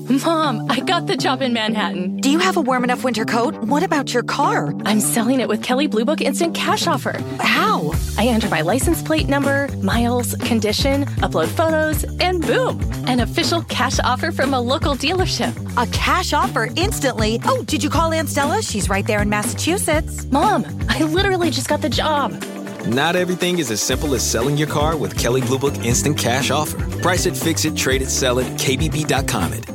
Mom, I got the job in Manhattan. Do you have a warm enough winter coat? What about your car? I'm selling it with Kelley Blue Book Instant Cash Offer. How? I enter my license plate number, miles, condition, upload photos, and boom, an official cash offer from a local dealership. A cash offer instantly? Oh, did you call Aunt Stella? She's right there in Massachusetts. Mom, I literally just got the job. Not everything is as simple as selling your car with Kelley Blue Book Instant Cash Offer. Price it, fix it, trade it, sell it, KBB.com it.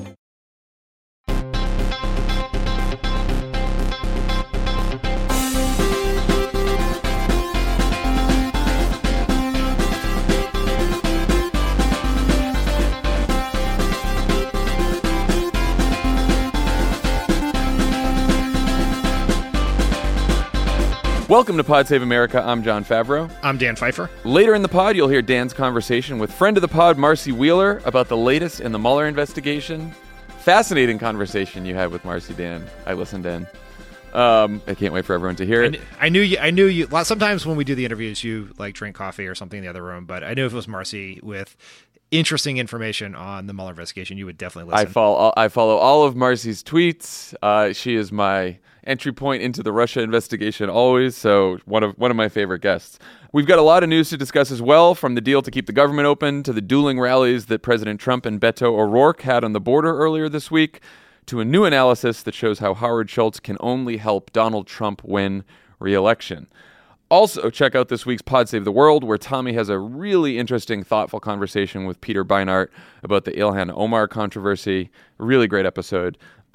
Welcome to Pod Save America. I'm John Favreau. I'm Dan Pfeiffer. Later in the pod, you'll hear Dan's conversation with friend of the pod, Marcy Wheeler, about the latest in the Mueller investigation. Fascinating conversation you had with Marcy, Dan. I listened in. I can't wait for everyone to hear it. I knew you. Sometimes when we do the interviews, you like drink coffee or something in the other room. But I knew if it was Marcy with interesting information on the Mueller investigation, you would definitely listen. I follow all of Marcy's tweets. She is my entry point into the Russia investigation always, so one of my favorite guests. We've got a lot of news to discuss as well, from the deal to keep the government open to the dueling rallies that President Trump and Beto O'Rourke had on the border earlier this week, to a new analysis that shows how Howard Schultz can only help Donald Trump win re-election. Also, check out this week's Pod Save the World, where Tommy has a really interesting, thoughtful conversation with Peter Beinart about the Ilhan Omar controversy. Really great episode.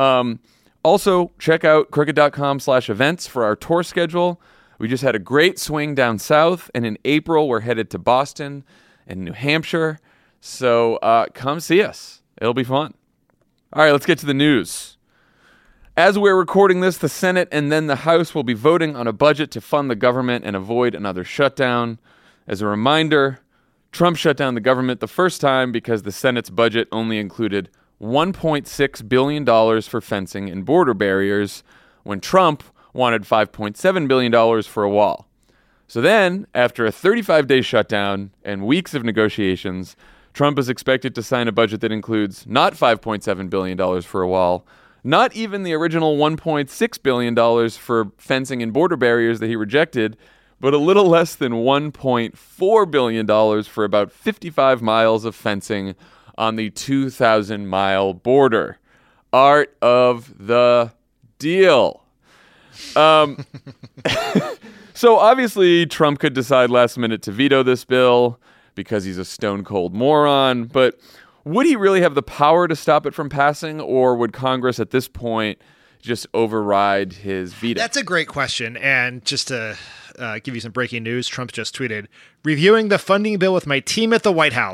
Also, check out crooked.com/events for our tour schedule. We just had a great swing down south, and in April, we're headed to Boston and New Hampshire. So come see us. It'll be fun. All right, let's get to the news. As we're recording this, the Senate and then the House will be voting on a budget to fund the government and avoid another shutdown. As a reminder, Trump shut down the government the first time because the Senate's budget only included $1.6 billion for fencing and border barriers, when Trump wanted $5.7 billion for a wall. So then, after a 35-day shutdown and weeks of negotiations, Trump is expected to sign a budget that includes not $5.7 billion for a wall, not even the original $1.6 billion for fencing and border barriers that he rejected, but a little less than $1.4 billion for about 55 miles of fencing on the 2,000-mile border. Art of the deal. So obviously, Trump could decide last minute to veto this bill because he's a stone-cold moron, but would he really have the power to stop it from passing, or would Congress at this point just override his veto? That's a great question, and just to give you some breaking news, Trump just tweeted, "Reviewing the funding bill with my team at the White House!" !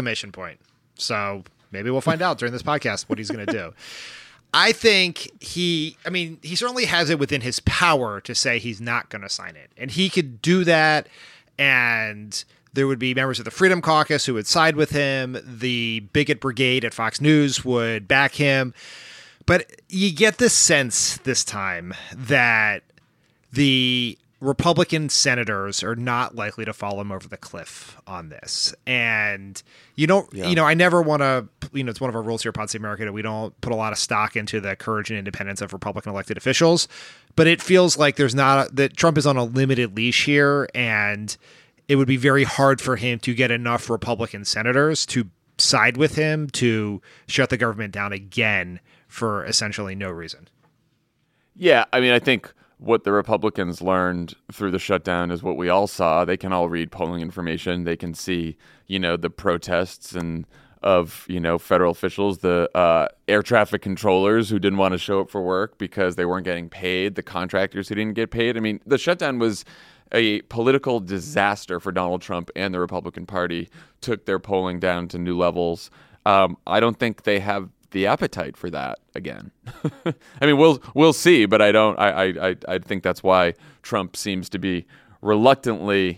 So maybe we'll find out during this podcast what he's going to do. I think he certainly has it within his power to say he's not going to sign it. And he could do that, and there would be members of the Freedom Caucus who would side with him. The bigot brigade at Fox News would back him. But you get this sense this time that the Republican senators are not likely to fall him over the cliff on this. And I never want to, it's one of our rules here at Pod Save America that we don't put a lot of stock into the courage and independence of Republican elected officials, but it feels like that Trump is on a limited leash here, and it would be very hard for him to get enough Republican senators to side with him to shut the government down again for essentially no reason. Yeah, I think what the Republicans learned through the shutdown is what we all saw. They can all read polling information. They can see, the protests of federal officials, the air traffic controllers who didn't want to show up for work because they weren't getting paid, the contractors who didn't get paid. The shutdown was a political disaster for Donald Trump and the Republican Party, took their polling down to new levels. I don't think they have the appetite for that again. We'll see, but I think that's why Trump seems to be reluctantly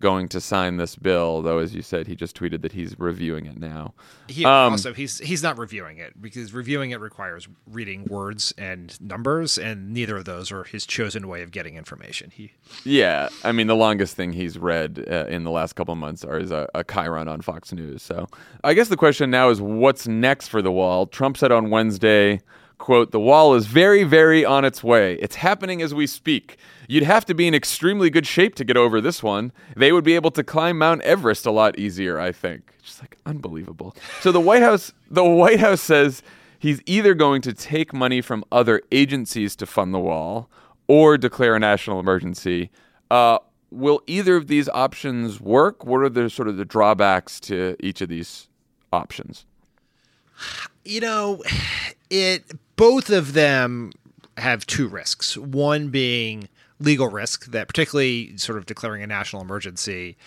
going to sign this bill, though, as you said, he just tweeted that he's reviewing it now. He's not reviewing it, because reviewing it requires reading words and numbers, and neither of those are his chosen way of getting information. Yeah, I mean, the longest thing he's read in the last couple of months is a chyron on Fox News. So I guess the question now is, what's next for the wall? Trump said on Wednesday, quote, "The wall is very, very on its way. It's happening as we speak. You'd have to be in extremely good shape to get over this one. They would be able to climb Mount Everest a lot easier, I think." Just like unbelievable. So the White House says he's either going to take money from other agencies to fund the wall or declare a national emergency. Will either of these options work? What are the sort of the drawbacks to each of these options? Both of them have two risks. One being legal risk, that particularly sort of declaring a national emergency,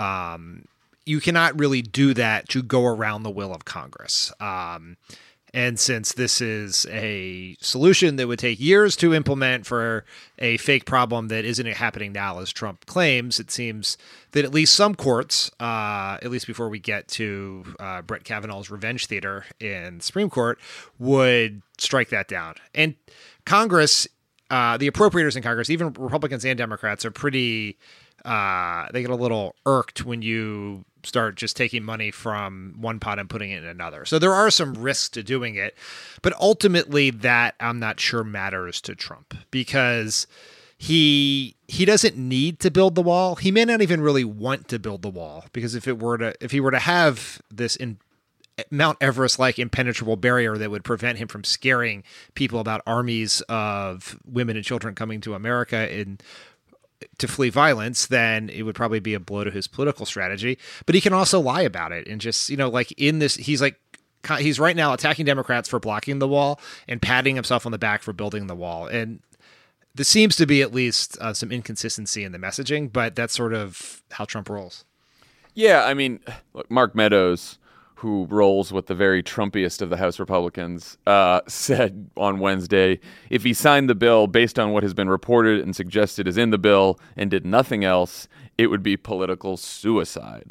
you cannot really do that to go around the will of Congress. And since this is a solution that would take years to implement for a fake problem that isn't happening now, as Trump claims, it seems that at least some courts, at least before we get to Brett Kavanaugh's revenge theater in the Supreme Court, would strike that down. And Congress, the appropriators in Congress, even Republicans and Democrats, are pretty, they get a little irked when you start just taking money from one pot and putting it in another. So there are some risks to doing it, but ultimately that I'm not sure matters to Trump, because he doesn't need to build the wall. He may not even really want to build the wall, because if he were to have this Mount Everest-like impenetrable barrier that would prevent him from scaring people about armies of women and children coming to America to flee violence, then it would probably be a blow to his political strategy. But he can also lie about it and just, like in this, he's right now attacking Democrats for blocking the wall and patting himself on the back for building the wall. And there seems to be at least some inconsistency in the messaging, but that's sort of how Trump rolls. Yeah, I mean, look, Mark Meadows, who rolls with the very Trumpiest of the House Republicans, said on Wednesday, if he signed the bill based on what has been reported and suggested is in the bill and did nothing else, it would be political suicide.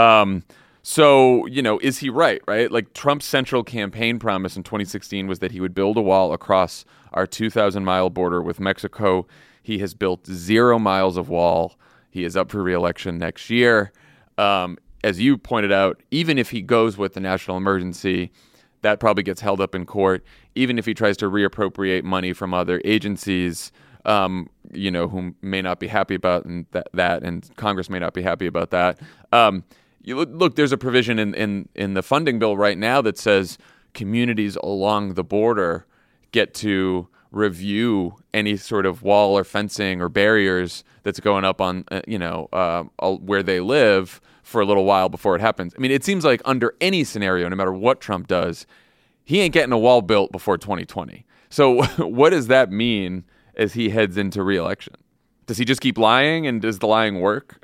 So, is he right? Like, Trump's central campaign promise in 2016 was that he would build a wall across our 2,000-mile border with Mexico. He has built 0 miles of wall. He is up for re-election next year. As you pointed out, even if he goes with the national emergency, that probably gets held up in court. Even if he tries to reappropriate money from other agencies, whom may not be happy about that, and Congress may not be happy about that. Look, there's a provision in the funding bill right now that says communities along the border get to review any sort of wall or fencing or barriers that's going up on, where they live for a little while before it happens. I mean, it seems like under any scenario, no matter what Trump does, he ain't getting a wall built before 2020. So what does that mean as he heads into re-election? Does he just keep lying, and does the lying work?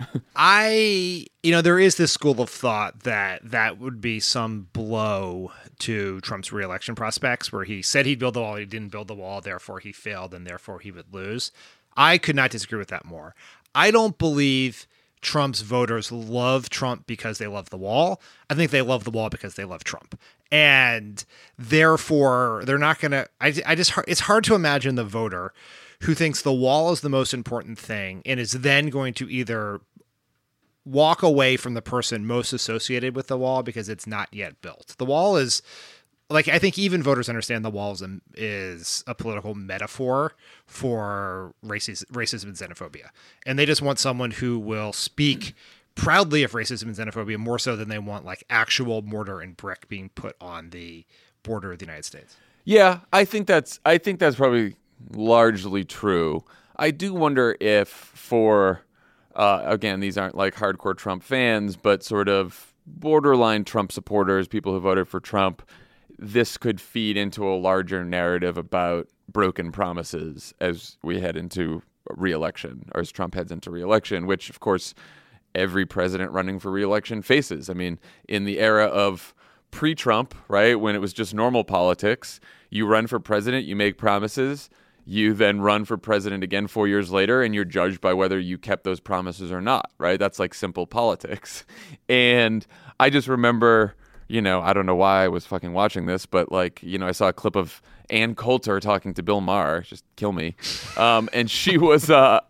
There is this school of thought that would be some blow to Trump's re-election prospects, where he said he'd build the wall, he didn't build the wall, therefore he failed, and therefore he would lose. I could not disagree with that more. I don't believe Trump's voters love Trump because they love the wall. I think they love the wall because they love Trump. And therefore, they're not going to... it's hard to imagine the voter who thinks the wall is the most important thing and is then going to either walk away from the person most associated with the wall because it's not yet built. The wall is... I think even voters understand the wall is a political metaphor for racism and xenophobia. And they just want someone who will speak proudly of racism and xenophobia more so than they want actual mortar and brick being put on the border of the United States. Yeah, I think that's probably largely true. I do wonder if for, again, these aren't hardcore Trump fans, but sort of borderline Trump supporters, people who voted for Trump, this could feed into a larger narrative about broken promises as we head into re-election, or as Trump heads into re-election, which, of course, every president running for re-election faces. I mean, in the era of pre-Trump, right, when it was just normal politics, you run for president, you make promises, you then run for president again 4 years later, and you're judged by whether you kept those promises or not, right? That's like simple politics. And I just remember, I don't know why I was fucking watching this, but I saw a clip of Ann Coulter talking to Bill Maher, just kill me. And she was,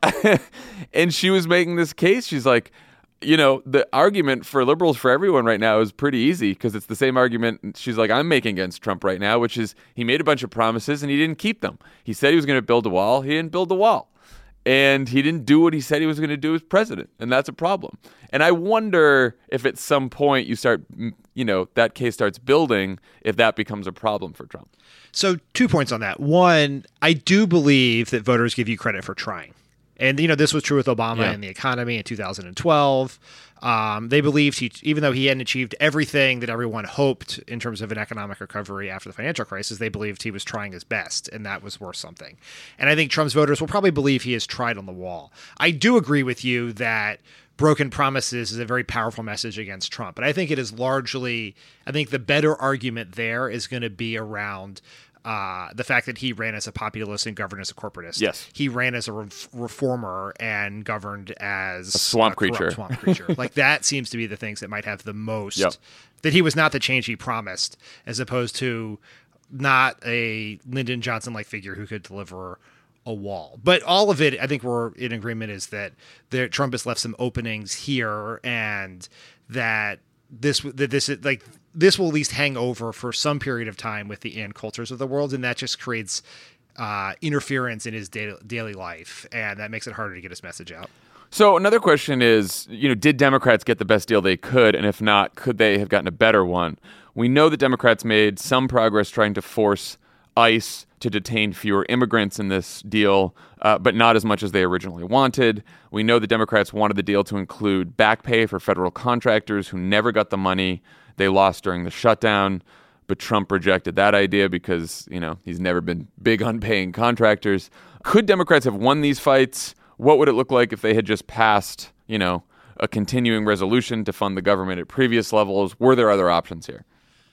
and she was making this case. She's like, the argument for liberals for everyone right now is pretty easy because it's the same argument she's like, I'm making against Trump right now, which is he made a bunch of promises and he didn't keep them. He said he was going to build a wall. He didn't build the wall. And he didn't do what he said he was going to do as president. And that's a problem. And I wonder if at some point you start, that case starts building, if that becomes a problem for Trump. So 2 points on that. One, I do believe that voters give you credit for trying. And, this was true with Obama and the economy in 2012. They believed even though he hadn't achieved everything that everyone hoped in terms of an economic recovery after the financial crisis, they believed he was trying his best, and that was worth something. And I think Trump's voters will probably believe he has tried on the wall. I do agree with you that broken promises is a very powerful message against Trump. But I think it is largely, the better argument there is going to be around the fact that he ran as a populist and governed as a corporatist. Yes. He ran as a reformer and governed as a swamp creature. Like that seems to be the things that might have the most, that he was not the change he promised, as opposed to not a Lyndon Johnson-like figure who could deliver a wall. But all of it, I think we're in agreement, is that Trump has left some openings here, and that this will at least hang over for some period of time with the Ann Coulters of the world, and that just creates interference in his daily life, and that makes it harder to get his message out. So another question is, did Democrats get the best deal they could, and if not, could they have gotten a better one? We know that Democrats made some progress trying to force ICE to detain fewer immigrants in this deal, but not as much as they originally wanted. We know the Democrats wanted the deal to include back pay for federal contractors who never got the money they lost during the shutdown, but Trump rejected that idea because, he's never been big on paying contractors. Could Democrats have won these fights? What would it look like if they had just passed, a continuing resolution to fund the government at previous levels? Were there other options here?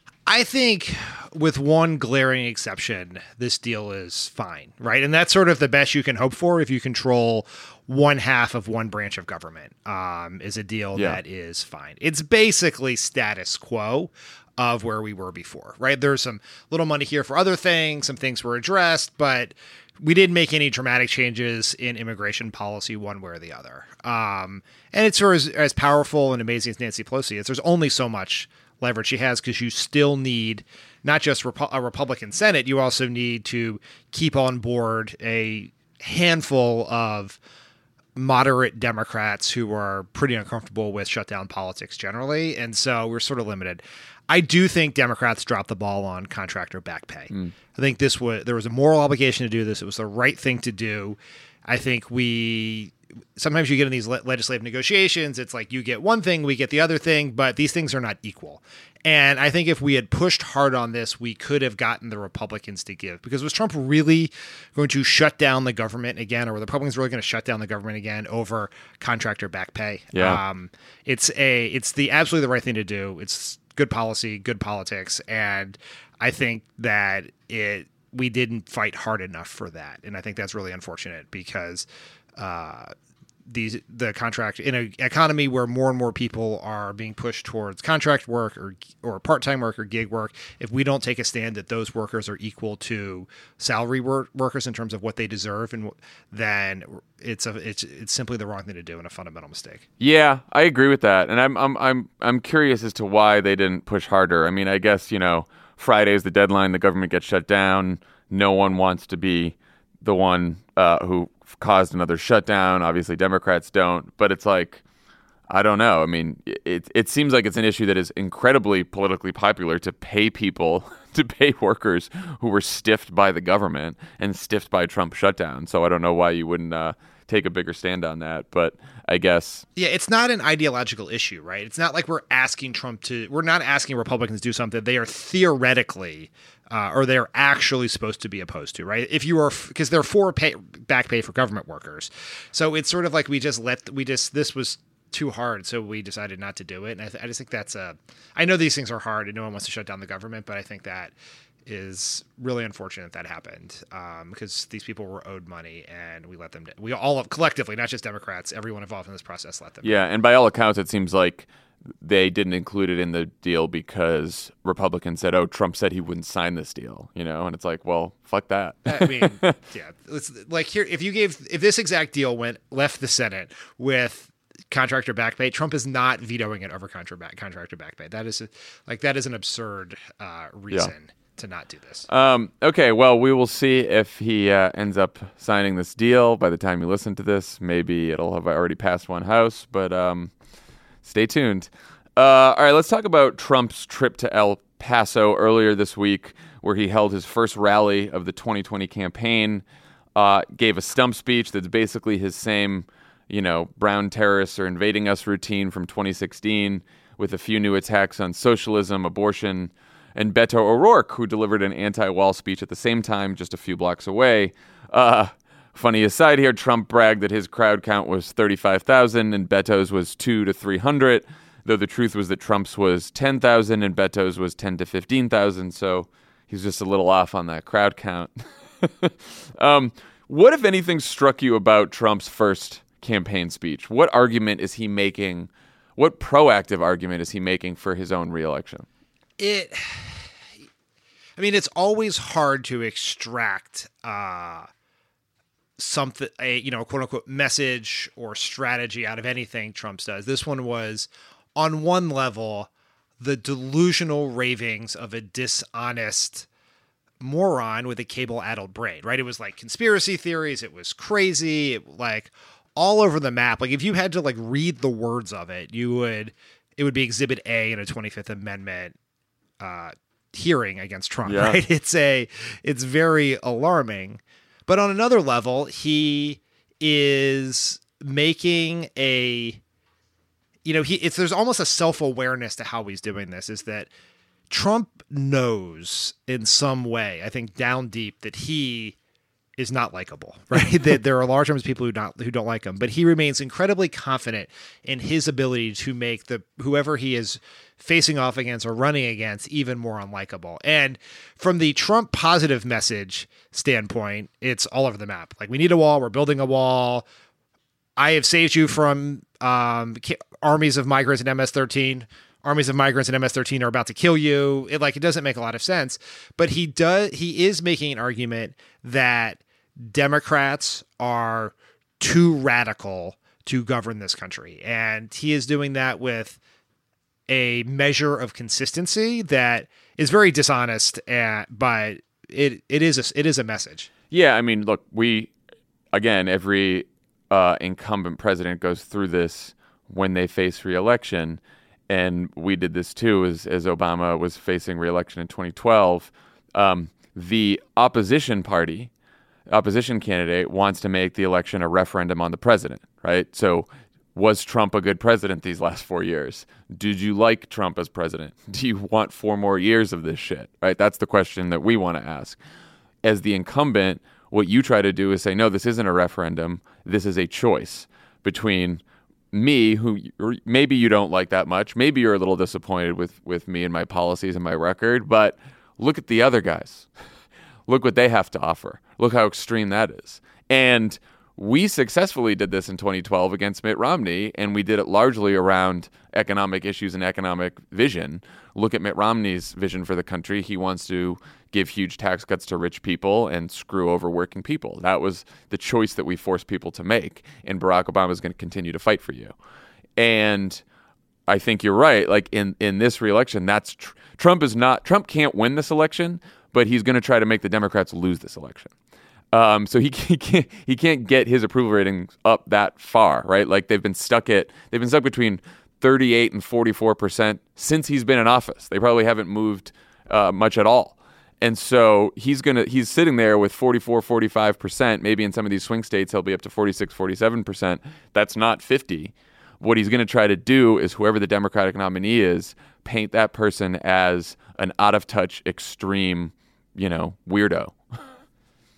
I think with one glaring exception, this deal is fine, right? And that's sort of the best you can hope for if you control one half of one branch of government, is a deal that is fine. It's basically status quo of where we were before, right? There's some little money here for other things. Some things were addressed, but we didn't make any dramatic changes in immigration policy one way or the other. And it's sort of as powerful and amazing as Nancy Pelosi is. There's only so much leverage she has, because you still need not just a Republican Senate, you also need to keep on board a handful of moderate Democrats who are pretty uncomfortable with shutdown politics generally, and so we're sort of limited. I do think Democrats dropped the ball on contractor back pay. I think there was a moral obligation to do this. It was the right thing to do. I think sometimes you get in these legislative negotiations, it's like you get one thing, we get the other thing, but these things are not equal. And I think if we had pushed hard on this, we could have gotten the Republicans to give. Because was Trump really going to shut down the government again, or were the Republicans really going to shut down the government again over contractor back pay? Yeah. It's the absolutely the right thing to do. It's good policy, good politics, and I think that we didn't fight hard enough for that, and I think that's really unfortunate because the contract in an economy where more and more people are being pushed towards contract work or part-time work or gig work, if we don't take a stand that those workers are equal to salary workers in terms of what they deserve, and then it's simply the wrong thing to do and a fundamental mistake. Yeah, I agree with that, and I'm curious as to why they didn't push harder. I mean, I guess Friday is the deadline. The government gets shut down. No one wants to be the one who caused another shutdown. Obviously, Democrats don't. But it's like, I don't know. I mean, it seems like it's an issue that is incredibly politically popular to pay people, to pay workers who were stiffed by the government and stiffed by Trump shutdown. So I don't know why you wouldn't take a bigger stand on that. But I guess. Yeah, it's not an ideological issue, right? It's not like we're asking we're not asking Republicans to do something they are theoretically or they're actually supposed to be opposed to, right? If you are, because they're for back pay for government workers. So it's sort of like this was too hard, so we decided not to do it. And I just think I know these things are hard and no one wants to shut down the government, but I think that is really unfortunate that happened, because these people were owed money and we let them. We all collectively, not just Democrats, everyone involved in this process let them. Yeah, and by all accounts, it seems like they didn't include it in the deal because Republicans said, "Oh, Trump said he wouldn't sign this deal," and it's like, well, fuck that. I mean, yeah, it's like here, if this exact deal left the Senate with contractor back pay, Trump is not vetoing it over contractor back pay. That is an absurd reason to not do this. Okay, well, we will see if he ends up signing this deal. By the time you listen to this, maybe it'll have already passed one house, but stay tuned. All right, let's talk about Trump's trip to El Paso earlier this week, where he held his first rally of the 2020 campaign, gave a stump speech that's basically his same, brown terrorists are invading us routine from 2016, with a few new attacks on socialism, abortion, and Beto O'Rourke, who delivered an anti-wall speech at the same time just a few blocks away. Funny aside here, Trump bragged that his crowd count was 35,000 and Beto's was 200 to 300, though the truth was that Trump's was 10,000 and Beto's was 10 to 15,000, so he's just a little off on that crowd count. What, if anything, struck you about Trump's first campaign speech? What argument is he making? What proactive argument is he making for his own reelection? It's always hard to extract something, quote unquote message or strategy out of anything Trump does. This one was, on one level, the delusional ravings of a dishonest moron with a cable-addled brain, right? It was like conspiracy theories. It was crazy. All over the map. Like, if you had to read the words of it, it would be Exhibit A in a 25th Amendment hearing against Trump, right? It's very alarming. But on another level, he is making there's almost a self-awareness to how he's doing this, is that Trump knows in some way, I think down deep, that he is not likable, right? That there are large numbers of people who don't like him, but he remains incredibly confident in his ability to make whoever he is facing off against or running against even more unlikable. And from the Trump positive message standpoint, it's all over the map. We need a wall. We're building a wall. I have saved you from armies of migrants in MS-13. Armies of migrants in MS-13 are about to kill you. It doesn't make a lot of sense, but he is making an argument that Democrats are too radical to govern this country. And he is doing that with a measure of consistency that is very dishonest, but it is a message. Yeah, look, every incumbent president goes through this when they face re-election. And we did this too, as Obama was facing re-election in 2012. The opposition candidate wants to make the election a referendum on the president, right? So was Trump a good president these last 4 years? Did you like Trump as president? Do you want 4 more years of this shit, right? That's the question that we want to ask. As the incumbent, what you try to do is say, no, this isn't a referendum. This is a choice between me, who maybe you don't like that much. Maybe you're a little disappointed with me and my policies and my record, but look at the other guys. Look what they have to offer. Look how extreme that is. And we successfully did this in 2012 against Mitt Romney, and we did it largely around economic issues and economic vision. Look at Mitt Romney's vision for the country. He wants to give huge tax cuts to rich people and screw over working people. That was the choice that we forced people to make, and Barack Obama is going to continue to fight for you. And I think you're right. In this re-election, Trump can't win this election, but he's going to try to make the Democrats lose this election. So he can't get his approval ratings up that far, right? They've been stuck between 38 and 44% since he's been in office. They probably haven't moved much at all. And so he's sitting there with 44, 45%. Maybe in some of these swing states, he'll be up to 46, 47%. That's not 50. What he's going to try to do is, whoever the Democratic nominee is, paint that person as an out of touch, extreme, weirdo.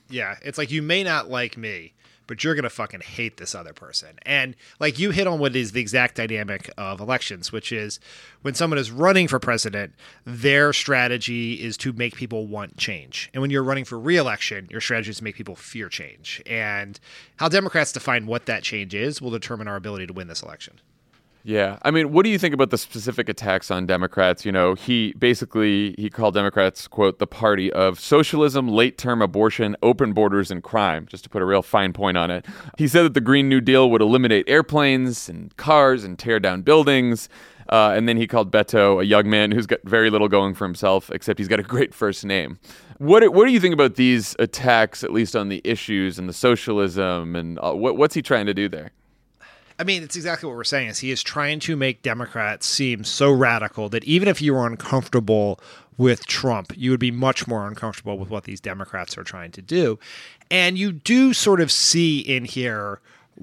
Yeah, it's like, you may not like me, but you're going to fucking hate this other person. And like, you hit on what is the exact dynamic of elections, which is when someone is running for president, their strategy is to make people want change. And when you're running for re-election, your strategy is to make people fear change. And how Democrats define what that change is will determine our ability to win this election. Yeah. I mean, what do you think about the specific attacks on Democrats? You know, he called Democrats, quote, the party of socialism, late-term abortion, open borders, and crime, just to put a real fine point on it. He said that the Green New Deal would eliminate airplanes and cars and tear down buildings. And then he called Beto a young man who's got very little going for himself, except he's got a great first name. What do you think about these attacks, at least on the issues and the socialism, and what's he trying to do there? I mean, it's exactly what we're saying, is he is trying to make Democrats seem so radical that even if you were uncomfortable with Trump, you would be much more uncomfortable with what these Democrats are trying to do. And you do sort of see in here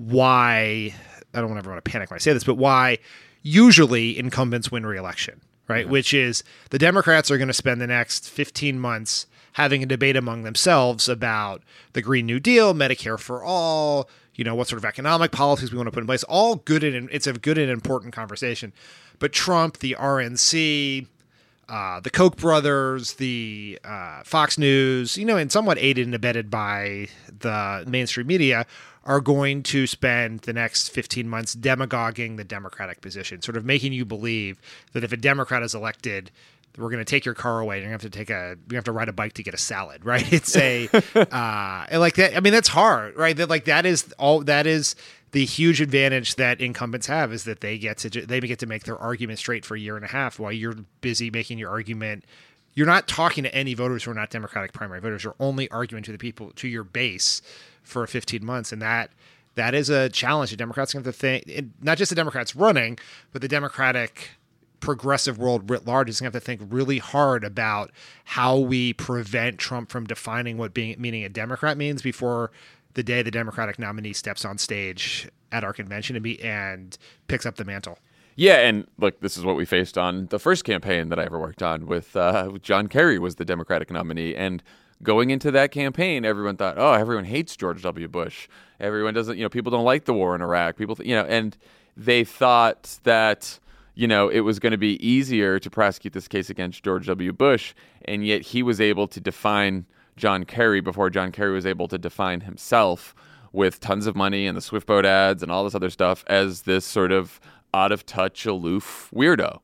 why, I don't want everyone to panic when I say this, but why usually incumbents win re-election, right? Yeah. Which is the Democrats are going to spend the next 15 months having a debate among themselves about the Green New Deal, Medicare for all, you know, what sort of economic policies we want to put in place. All good, and it's a good and important conversation. But Trump, the RNC, the Koch brothers, the Fox News, you know, and somewhat aided and abetted by the mainstream media, are going to spend the next 15 months demagoguing the Democratic position, sort of making you believe that if a Democrat is elected, we're going to take your car away. You're going to have to ride a bike to get a salad, right? It's a like that. I mean, that's hard, right? That is the huge advantage that incumbents have, is that they get to make their argument straight for a year and a half while you're busy making your argument. You're not talking to any voters who are not Democratic primary voters. You're only arguing to the people, to your base, for 15 months, and that is a challenge. The Democrats have to think, not just the Democrats running, but the Democratic progressive world writ large is going to have to think really hard about how we prevent Trump from defining what meaning a Democrat means before the day the Democratic nominee steps on stage at our convention and picks up the mantle. Yeah, and look, this is what we faced on the first campaign that I ever worked on with John Kerry was the Democratic nominee, and going into that campaign, everyone thought, oh, everyone hates George W. Bush. Everyone doesn't, people don't like the war in Iraq. People, and they thought that, it was going to be easier to prosecute this case against George W. Bush, and yet he was able to define John Kerry before John Kerry was able to define himself, with tons of money and the Swift boat ads and all this other stuff, as this sort of out-of-touch, aloof weirdo.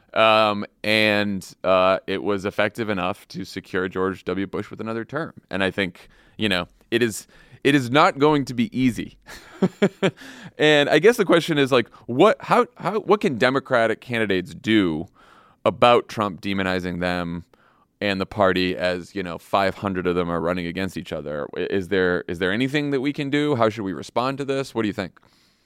And it was effective enough to secure George W. Bush with another term. And I think, it is not going to be easy. And I guess the question is, like, what can Democratic candidates do about Trump demonizing them and the party, as 500 of them are running against each other? Is there anything that we can do? How should we respond to this? What do you think?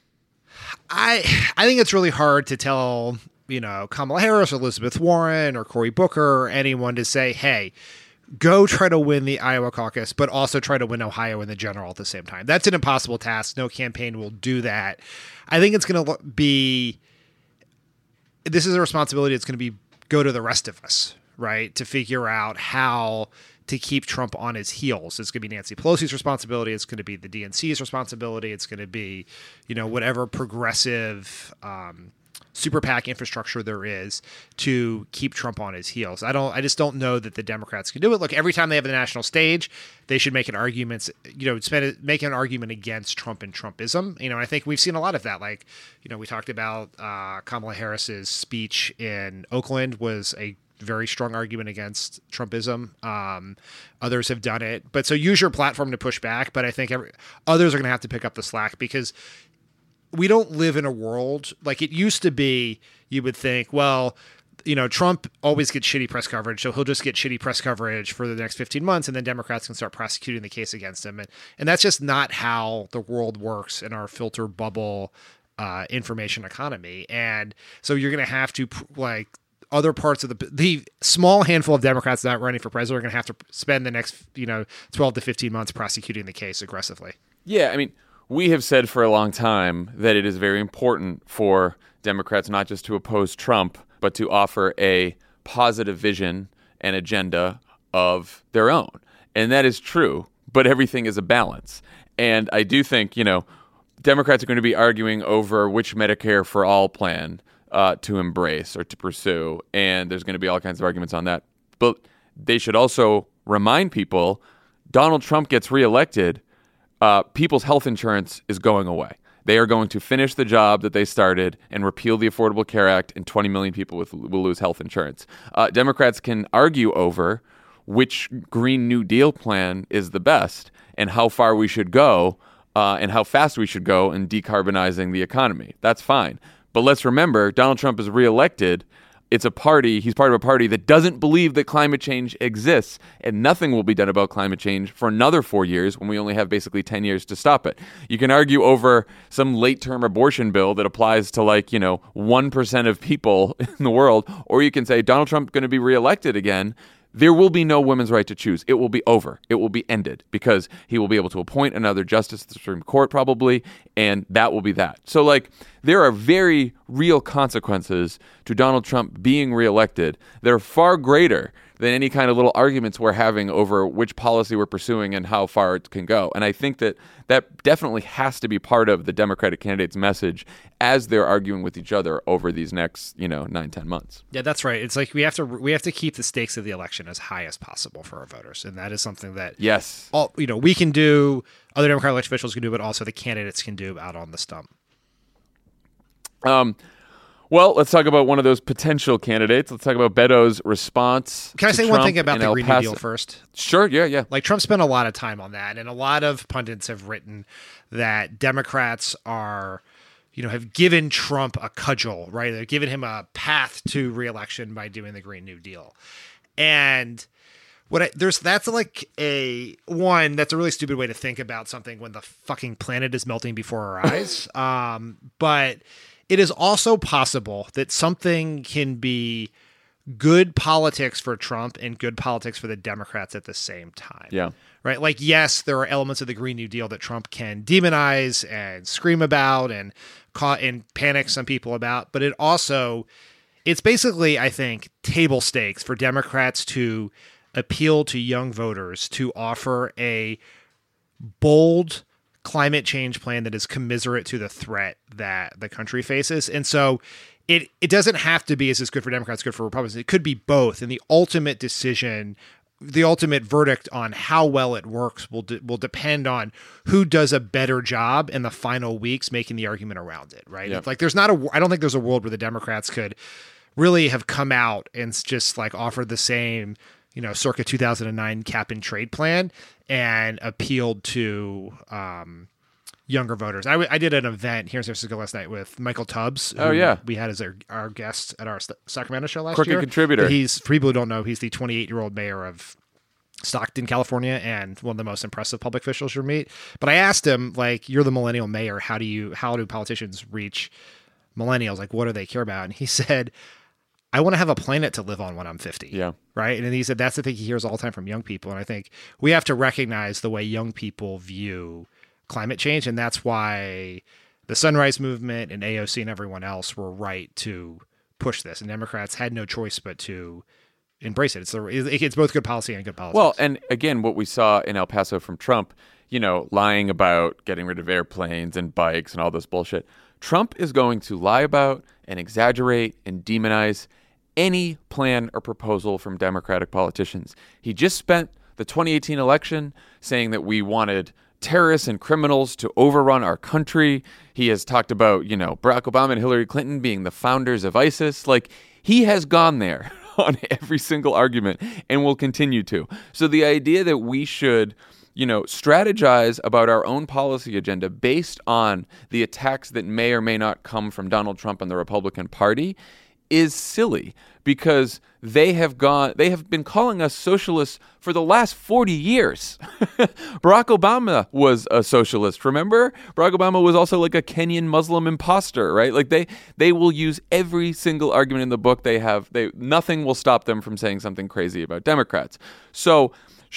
I think it's really hard to tell, Kamala Harris or Elizabeth Warren or Cory Booker or anyone to say, hey, go try to win the Iowa caucus, but also try to win Ohio in the general at the same time. That's an impossible task. No campaign will do that. I think it's going to be, this is a responsibility that's going to be go to the rest of us, right? To figure out how to keep Trump on his heels. It's going to be Nancy Pelosi's responsibility. It's going to be the DNC's responsibility. It's going to be, whatever progressive super PAC infrastructure there is to keep Trump on his heels. I just don't know that the Democrats can do it. Look, every time they have the national stage, they should make an argument, make an argument against Trump and Trumpism. I think we've seen a lot of that. Like, we talked about Kamala Harris's speech in Oakland was a very strong argument against Trumpism. Others have done it, but so use your platform to push back. But I think others are going to have to pick up the slack, because we don't live in a world like it used to be. You would think, well, Trump always gets shitty press coverage, so he'll just get shitty press coverage for the next 15 months, and then Democrats can start prosecuting the case against him. And that's just not how the world works in our filter bubble information economy. And so you're going to have to, like, other parts of the small handful of Democrats not running for president are going to have to spend the next 12 to 15 months prosecuting the case aggressively. Yeah, I mean, we have said for a long time that it is very important for Democrats not just to oppose Trump, but to offer a positive vision and agenda of their own. And that is true. but everything is a balance. And I do think, Democrats are going to be arguing over which Medicare for All plan to embrace or to pursue. And there's going to be all kinds of arguments on that. But they should also remind people, Donald Trump gets reelected, people's health insurance is going away. They are going to finish the job that they started and repeal the Affordable Care Act, and 20 million people will lose health insurance. Democrats can argue over which Green New Deal plan is the best and how far we should go and how fast we should go in decarbonizing the economy. That's fine. But let's remember, Donald Trump is reelected. He's part of a party that doesn't believe that climate change exists, and nothing will be done about climate change for another 4 years when we only have basically 10 years to stop it. You can argue over some late-term abortion bill that applies to 1% of people in the world, or you can say Donald Trump going to be reelected again. There will be no women's right to choose. It will be over. It will be ended because he will be able to appoint another justice to the Supreme Court probably, and that will be that. So, there are very real consequences to Donald Trump being reelected that are far greater than any kind of little arguments we're having over which policy we're pursuing and how far it can go. And I think that definitely has to be part of the Democratic candidate's message as they're arguing with each other over these next, 9-10 months. Yeah, that's right. It's like we have to keep the stakes of the election as high as possible for our voters, and that is something that we can do, other Democratic election officials can do, but also the candidates can do out on the stump. Well, let's talk about one of those potential candidates. Let's talk about Beto's response. Can I say Trump one thing about the Green New Deal first? Sure, yeah. Trump spent a lot of time on that, and a lot of pundits have written that Democrats are, have given Trump a cudgel, right? They've given him a path to re-election by doing the Green New Deal. And that's a really stupid way to think about something when the fucking planet is melting before our eyes. But it is also possible that something can be good politics for Trump and good politics for the Democrats at the same time. Yeah. Right? Yes, there are elements of the Green New Deal that Trump can demonize and scream about and panic some people about, but it's basically, I think, table stakes for Democrats to appeal to young voters to offer a bold climate change plan that is commiserate to the threat that the country faces. And so it doesn't have to be, is this good for Democrats, good for Republicans? It could be both. And the ultimate decision, the ultimate verdict on how well it works will depend on who does a better job in the final weeks making the argument around it, right? Yeah. It's I don't think there's a world where the Democrats could really have come out and just offered the same, circa 2009 cap and trade plan and appealed to younger voters. I did an event here in San Francisco last night with Michael Tubbs. Who we had as our guest at our Sacramento show last year. Crooked contributor. For people who don't know, he's the 28-year-old mayor of Stockton, California, and one of the most impressive public officials you'll meet. But I asked him, you're the millennial mayor. How do politicians reach millennials? What do they care about? And he said, I want to have a planet to live on when I'm 50. Yeah. Right. And then he said that's the thing he hears all the time from young people. And I think we have to recognize the way young people view climate change. And that's why the Sunrise Movement and AOC and everyone else were right to push this. And Democrats had no choice but to embrace it. It's both good policy and good politics. Well, and again, what we saw in El Paso from Trump, lying about getting rid of airplanes and bikes and all this bullshit. Trump is going to lie about and exaggerate and demonize any plan or proposal from Democratic politicians. He just spent the 2018 election saying that we wanted terrorists and criminals to overrun our country. He has talked about, Barack Obama and Hillary Clinton being the founders of ISIS. He has gone there on every single argument and will continue to. So the idea that we should strategize about our own policy agenda based on the attacks that may or may not come from Donald Trump and the Republican Party is silly, because they have been calling us socialists for the last 40 years. Barack Obama was a socialist, remember? Barack Obama was also a Kenyan Muslim imposter, right? They will use every single argument in the book nothing will stop them from saying something crazy about Democrats. So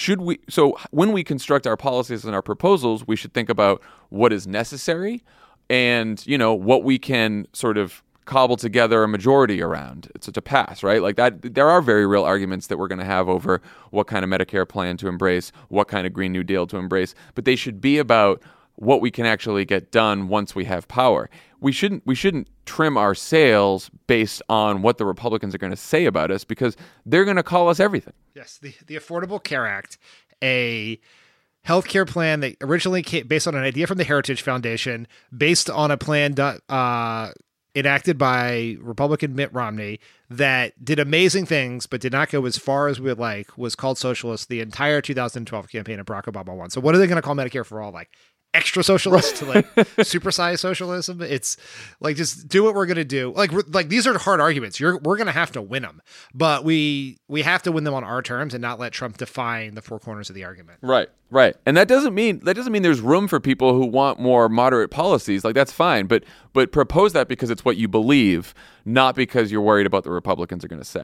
when we construct our policies and our proposals, we should think about what is necessary and, what we can sort of cobble together a majority around to pass, right? Like that, there are very real arguments that we're going to have over what kind of Medicare plan to embrace, what kind of Green New Deal to embrace, but they should be about what we can actually get done once we have power. We shouldn't trim our sails based on what the Republicans are going to say about us, because they're going to call us everything. Yes, the Affordable Care Act, a healthcare plan that originally came based on an idea from the Heritage Foundation, based on a plan enacted by Republican Mitt Romney that did amazing things, but did not go as far as we would like, was called socialist the entire 2012 campaign of Barack Obama won. So what are they going to call Medicare for All? Like extra socialist to like supersize socialism? It's like, just do what we're going to do. Like these are hard arguments. We're going to have to win them, but we have to win them on our terms and not let Trump define the four corners of the argument. Right. And that doesn't mean there's room for people who want more moderate policies. Like, that's fine, but propose that because it's what you believe, not because you're worried about what the Republicans are going to say.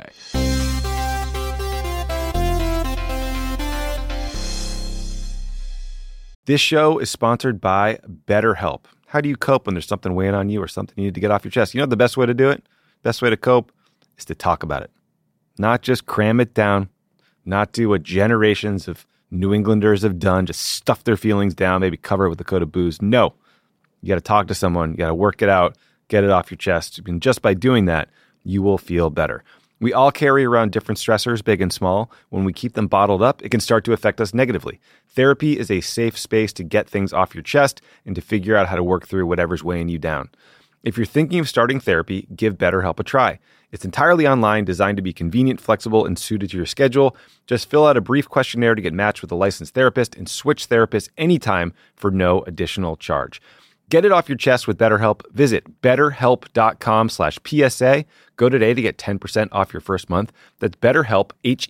This show is sponsored by BetterHelp. How do you cope when there's something weighing on you or something you need to get off your chest? You know the best way to do it? Best way to cope is to talk about it. Not just cram it down, not do what generations of New Englanders have done, just stuff their feelings down, maybe cover it with a coat of booze. No. You got to talk to someone. You got to work it out, get it off your chest. And just by doing that, you will feel better. We all carry around different stressors, big and small. When we keep them bottled up, it can start to affect us negatively. Therapy is a safe space to get things off your chest and to figure out how to work through whatever's weighing you down. If you're thinking of starting therapy, give BetterHelp a try. It's entirely online, designed to be convenient, flexible, and suited to your schedule. Just fill out a brief questionnaire to get matched with a licensed therapist and switch therapists anytime for no additional charge. Get it off your chest with BetterHelp. Visit betterhelp.com/PSA. Go today to get 10% off your first month. That's BetterHelp,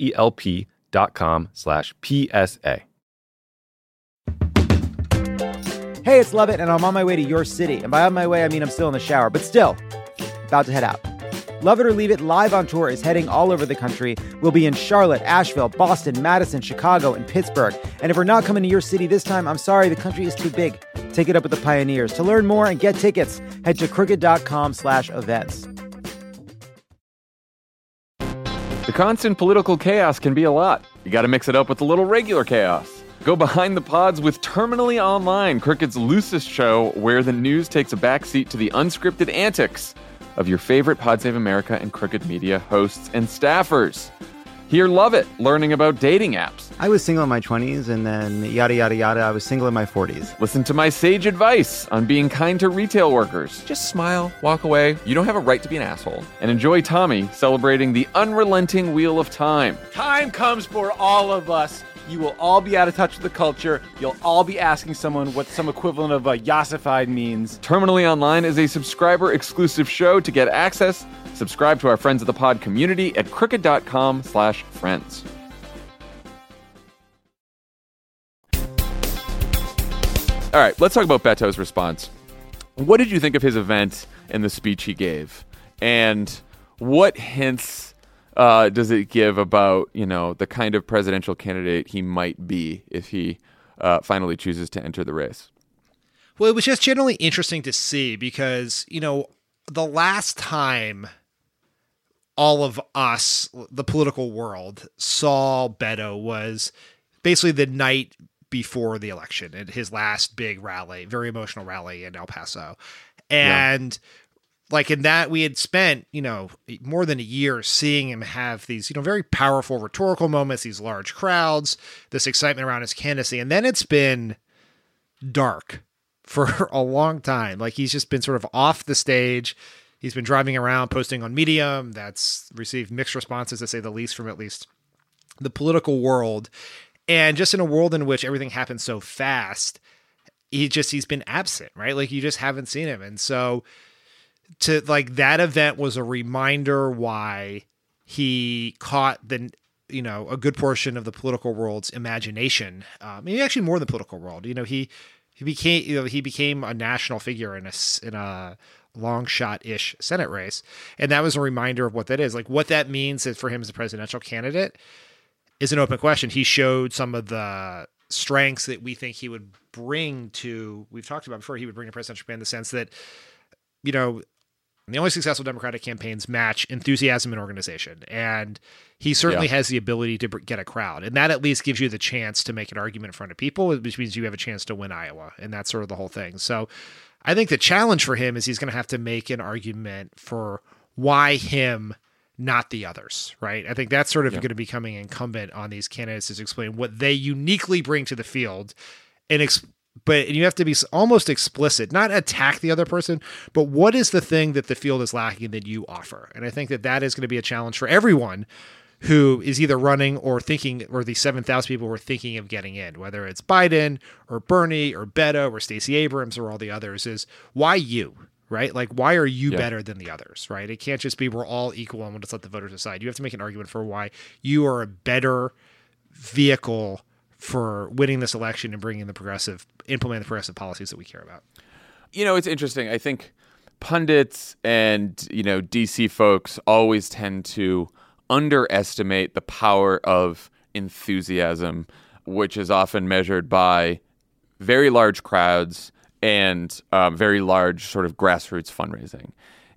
HELP.com/PSA. Hey, it's Lovett, and I'm on my way to your city. And by on my way, I mean I'm still in the shower, but still, about to head out. Love It or Leave It Live on Tour is heading all over the country. We'll be in Charlotte, Asheville, Boston, Madison, Chicago, and Pittsburgh. And if we're not coming to your city this time, I'm sorry, the country is too big. Take it up with the Pioneers. To learn more and get tickets, head to crooked.com/events. The constant political chaos can be a lot. You got to mix it up with a little regular chaos. Go behind the pods with Terminally Online, Crooked's loosest show where the news takes a backseat to the unscripted antics of your favorite Pod Save America and Crooked Media hosts and staffers. Hear Love It, learning about dating apps. I was single in my 20s, and then yada, yada, yada, I was single in my 40s. Listen to my sage advice on being kind to retail workers. Just smile, walk away. You don't have a right to be an asshole. And enjoy Tommy celebrating the unrelenting wheel of time. Time comes for all of us. You will all be out of touch with the culture. You'll all be asking someone what some equivalent of yassified means. Terminally Online is a subscriber-exclusive show. To get access, subscribe to our Friends of the Pod community at crooked.com/friends. All right, let's talk about Beto's response. What did you think of his event and the speech he gave? And what hints does it give about, the kind of presidential candidate he might be if he finally chooses to enter the race? Well, it was just generally interesting to see because, the last time all of us, the political world, saw Beto was basically the night before the election at his last big rally, very emotional rally in El Paso. And like in that, we had spent, more than a year seeing him have these, very powerful rhetorical moments, these large crowds, this excitement around his candidacy. And then it's been dark for a long time. Like he's just been sort of off the stage. He's been driving around, posting on Medium. That's received mixed responses, to say the least, from at least the political world. And just in a world in which everything happens so fast, he's been absent, right? Like you just haven't seen him. And so that event was a reminder why he caught a good portion of the political world's imagination. Maybe actually more than the political world. He became a national figure in a long shot-ish Senate race. And that was a reminder of what that is. Like what that means for him as a presidential candidate is an open question. He showed some of the strengths that we think he would bring to, we've talked about before, he would bring a presidential campaign in the sense that, The only successful Democratic campaigns match enthusiasm and organization. And he certainly has the ability to get a crowd. And that at least gives you the chance to make an argument in front of people, which means you have a chance to win Iowa. And that's sort of the whole thing. So I think the challenge for him is he's going to have to make an argument for why him, not the others, right? I think that's sort of going to be becoming incumbent on these candidates to explain what they uniquely bring to the field but you have to be almost explicit, not attack the other person, but what is the thing that the field is lacking that you offer? And I think that is going to be a challenge for everyone who is either running or thinking, or the 7,000 people who are thinking of getting in, whether it's Biden or Bernie or Beto or Stacey Abrams or all the others, is why you, right? Like, why are you better than the others, right? It can't just be we're all equal and we'll just let the voters decide. You have to make an argument for why you are a better vehicle for winning this election and implementing the progressive policies that we care about. It's interesting. I think pundits and, DC folks always tend to underestimate the power of enthusiasm, which is often measured by very large crowds and very large sort of grassroots fundraising.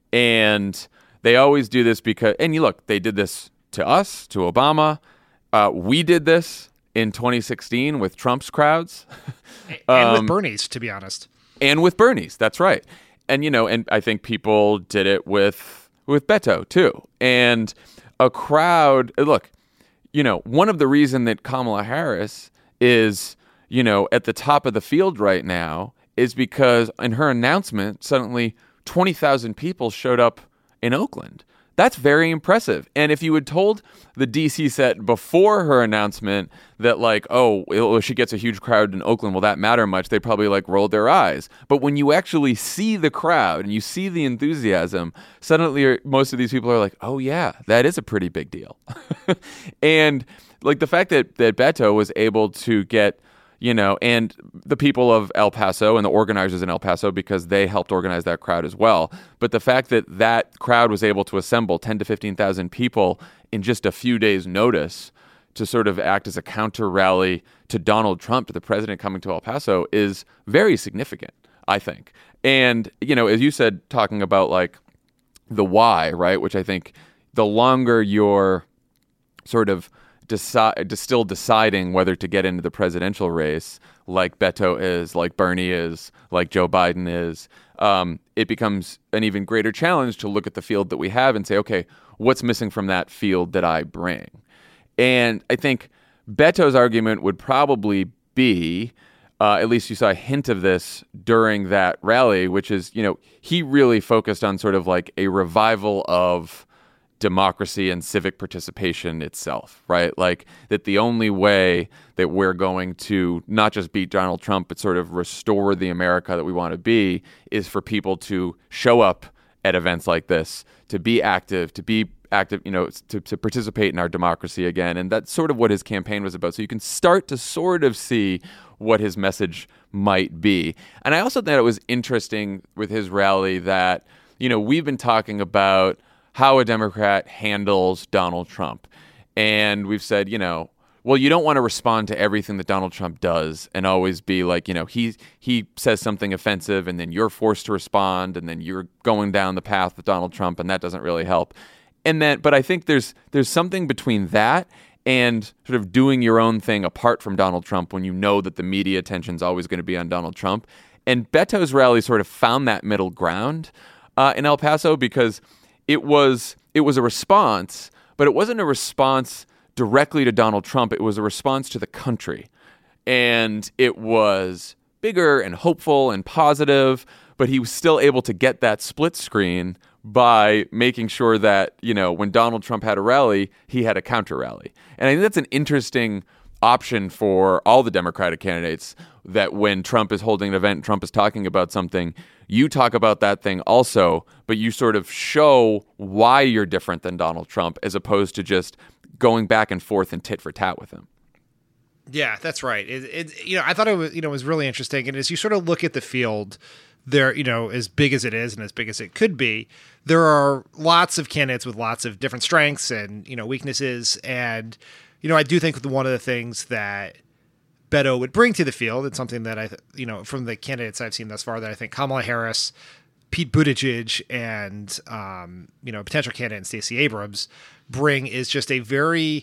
And they always do this because, and you look, they did this to us, to Obama. We did this in 2016 with Trump's crowds. And with Bernie's, to be honest. And with Bernie's, that's right. And, and I think people did it with Beto, too. And a crowd, look, one of the reasons that Kamala Harris is, at the top of the field right now is because in her announcement, suddenly 20,000 people showed up in Oakland. That's very impressive. And if you had told the DC set before her announcement that if she gets a huge crowd in Oakland, will that matter much? They probably rolled their eyes. But when you actually see the crowd and you see the enthusiasm, suddenly most of these people are like, oh yeah, that is a pretty big deal. And the fact that Beto was able to get, and the people of El Paso and the organizers in El Paso, because they helped organize that crowd as well. But the fact that that crowd was able to assemble 10 to 15,000 people in just a few days' notice to sort of act as a counter rally to Donald Trump, to the president coming to El Paso, is very significant, I think. And, as you said, talking about the why, right, which I think the longer you're sort of still deciding whether to get into the presidential race, like Beto is, like Bernie is, like Joe Biden is, it becomes an even greater challenge to look at the field that we have and say, okay, what's missing from that field that I bring? And I think Beto's argument would probably be, at least you saw a hint of this during that rally, which is, he really focused on sort of a revival of democracy and civic participation itself, right? That the only way that we're going to not just beat Donald Trump, but sort of restore the America that we want to be is for people to show up at events like this, to be active, to participate in our democracy again. And that's sort of what his campaign was about. So you can start to sort of see what his message might be. And I also thought it was interesting with his rally that, we've been talking about how a Democrat handles Donald Trump. And we've said, well, you don't want to respond to everything that Donald Trump does and always be he says something offensive and then you're forced to respond and then you're going down the path with Donald Trump and that doesn't really help. But I think there's something between that and sort of doing your own thing apart from Donald Trump when you know that the media attention is always going to be on Donald Trump. And Beto's rally sort of found that middle ground in El Paso because it was a response, but it wasn't a response directly to Donald Trump. It was a response to the country. And it was bigger and hopeful and positive, but he was still able to get that split screen by making sure that, when Donald Trump had a rally, he had a counter rally. And I think that's an interesting option for all the Democratic candidates, that when Trump is holding an event, Trump is talking about something, you talk about that thing also, but you sort of show why you're different than Donald Trump as opposed to just going back and forth and tit for tat with him. Yeah, that's right. I thought it was, was really interesting. And as you sort of look at the field there, as big as it is and as big as it could be, there are lots of candidates with lots of different strengths and, weaknesses. And, I do think one of the things that Beto would bring to the field, and something that from the candidates I've seen thus far, that I think Kamala Harris Pete Buttigieg and potential candidate Stacey Abrams bring is just a very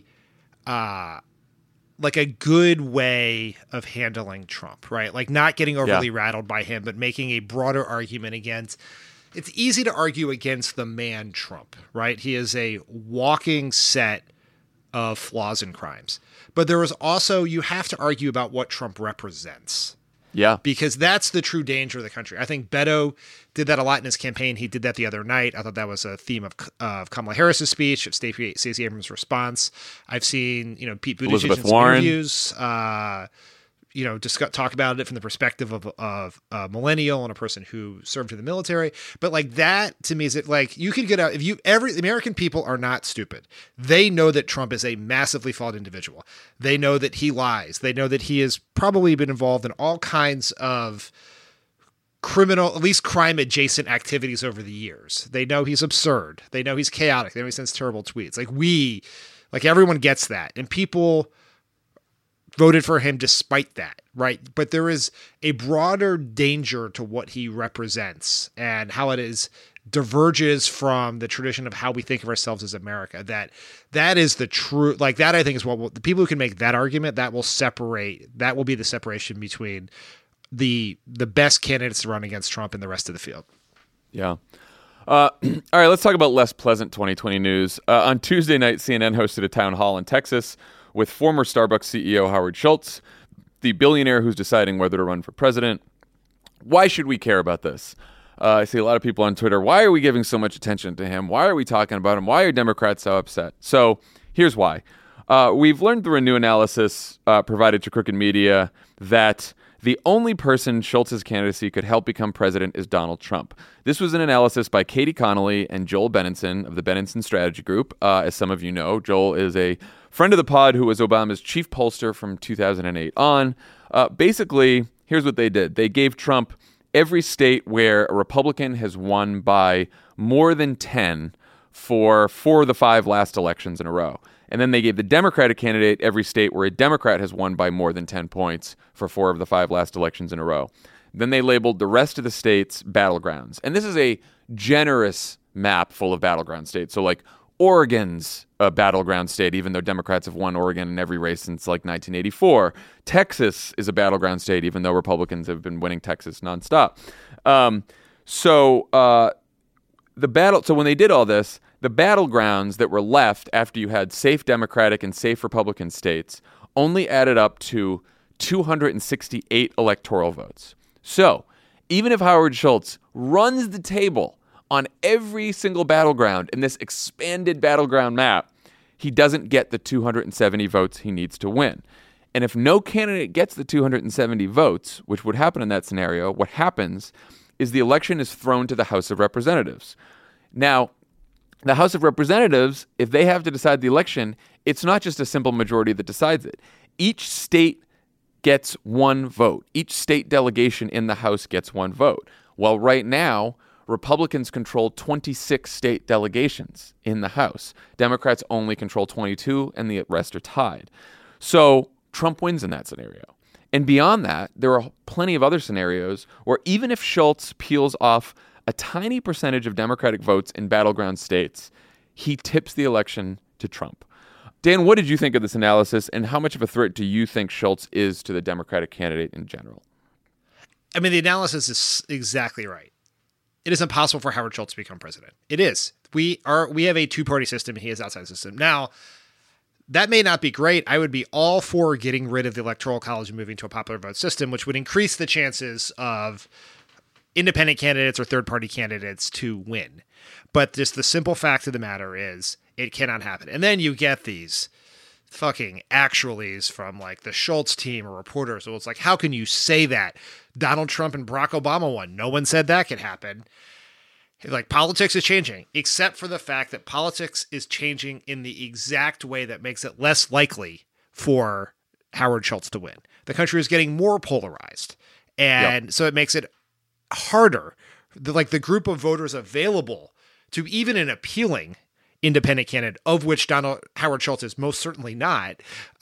like a good way of handling Trump, right? Like not getting overly rattled by him, but making a broader argument against. It's easy to argue against the man Trump, right? He is a walking set of flaws and crimes. But there is also, you have to argue about what Trump represents. Yeah. Because that's the true danger of the country. I think Beto did that a lot in his campaign. He did that the other night. I thought that was a theme of Kamala Harris's speech, of Stacey Abrams' response. I've seen, Pete Buttigieg's interviews, talk about it from the perspective of a millennial and a person who served in the military. But like that to me is it like you could get out the American people are not stupid. They know that Trump is a massively flawed individual. They know that he lies. They know that he has probably been involved in all kinds of criminal, at least crime adjacent activities over the years. They know he's absurd. They know he's chaotic. They know he sends terrible tweets. Like everyone gets that. And people voted for him despite that, right? But there is a broader danger to what he represents and how it is diverges from the tradition of how we think of ourselves as America. That is the true, like that I think is what the people who can make that argument, that will be the separation between the best candidates to run against Trump and the rest of the field. Yeah. All right, let's talk about less pleasant 2020 news. On Tuesday night, CNN hosted a town hall in Texas with former Starbucks CEO Howard Schultz, the billionaire who's deciding whether to run for president. Why should we care about this? I see a lot of people on Twitter. Why are we giving so much attention to him? Why are we talking about him? Why are Democrats so upset? So here's why. We've learned through a new analysis provided to Crooked Media that the only person Schultz's candidacy could help become president is Donald Trump. This was an analysis by Katie Connolly and Joel Benenson of the Benenson Strategy Group. As some of you know, Joel is a friend of the pod who was Obama's chief pollster from 2008 on. Basically, here's what they did. They gave Trump every state where a Republican has won by more than 10 for 4 of the 5 last elections in a row. And then they gave the Democratic candidate every state where a Democrat has won by more than 10 points for 4 of the 5 last elections in a row. Then they labeled the rest of the states battlegrounds. And this is a generous map full of battleground states. So like Oregon's a battleground state, even though Democrats have won Oregon in every race since like 1984. Texas is a battleground state, even though Republicans have been winning Texas nonstop. So when they did all this, the battlegrounds that were left after you had safe Democratic and safe Republican states only added up to 268 electoral votes. So even if Howard Schultz runs the table on every single battleground in this expanded battleground map, he doesn't get the 270 votes he needs to win. And if no candidate gets the 270 votes, which would happen in that scenario, what happens is the election is thrown to the House of Representatives. Now, the House of Representatives, if they have to decide the election, it's not just a simple majority that decides it. Each state gets one vote. Each state delegation in the House gets one vote. Well, right now, Republicans control 26 state delegations in the House. Democrats only control 22, and the rest are tied. So Trump wins in that scenario. And beyond that, there are plenty of other scenarios where even if Schultz peels off a tiny percentage of Democratic votes in battleground states, he tips the election to Trump. Dan, what did you think of this analysis, and how much of a threat do you think Schultz is to the Democratic candidate in general? I mean, the analysis is exactly right. It is impossible for Howard Schultz to become president. It is. We have a two-party system, and he is outside the system. Now, that may not be great. I would be all for getting rid of the Electoral College and moving to a popular vote system, which would increase the chances of independent candidates or third-party candidates to win. But just the simple fact of the matter is it cannot happen. And then you get these fucking actualies from like the Schultz team or reporters. So it's like, how can you say that? Donald Trump and Barack Obama won. No one said that could happen. Like, politics is changing, except for the fact that politics is changing in the exact way that makes it less likely for Howard Schultz to win. The country is getting more polarized. And so it makes it harder. The group of voters available to even an appealing independent candidate, of which Howard Schultz is most certainly not,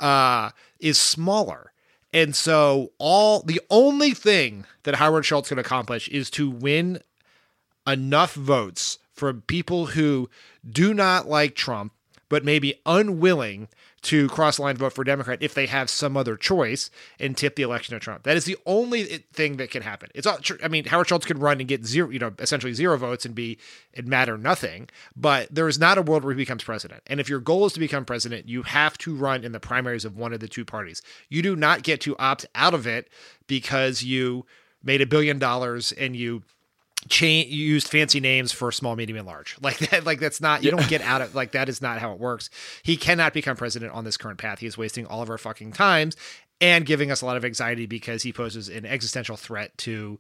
is smaller. And so the only thing that Howard Schultz can accomplish is to win enough votes from people who do not like Trump, but may be unwilling to cross the line and vote for Democrat if they have some other choice and tip the election to Trump. That is the only thing that can happen. It's all, I mean, Howard Schultz could run and get essentially zero votes and it matter nothing, but there is not a world where he becomes president. And if your goal is to become president, you have to run in the primaries of one of the two parties. You do not get to opt out of it because you made $1 billion and you used fancy names for small, medium, and large. Like that. Like that's not. You don't get out of like that. Is not how it works. He cannot become president on this current path. He is wasting all of our fucking times and giving us a lot of anxiety because he poses an existential threat to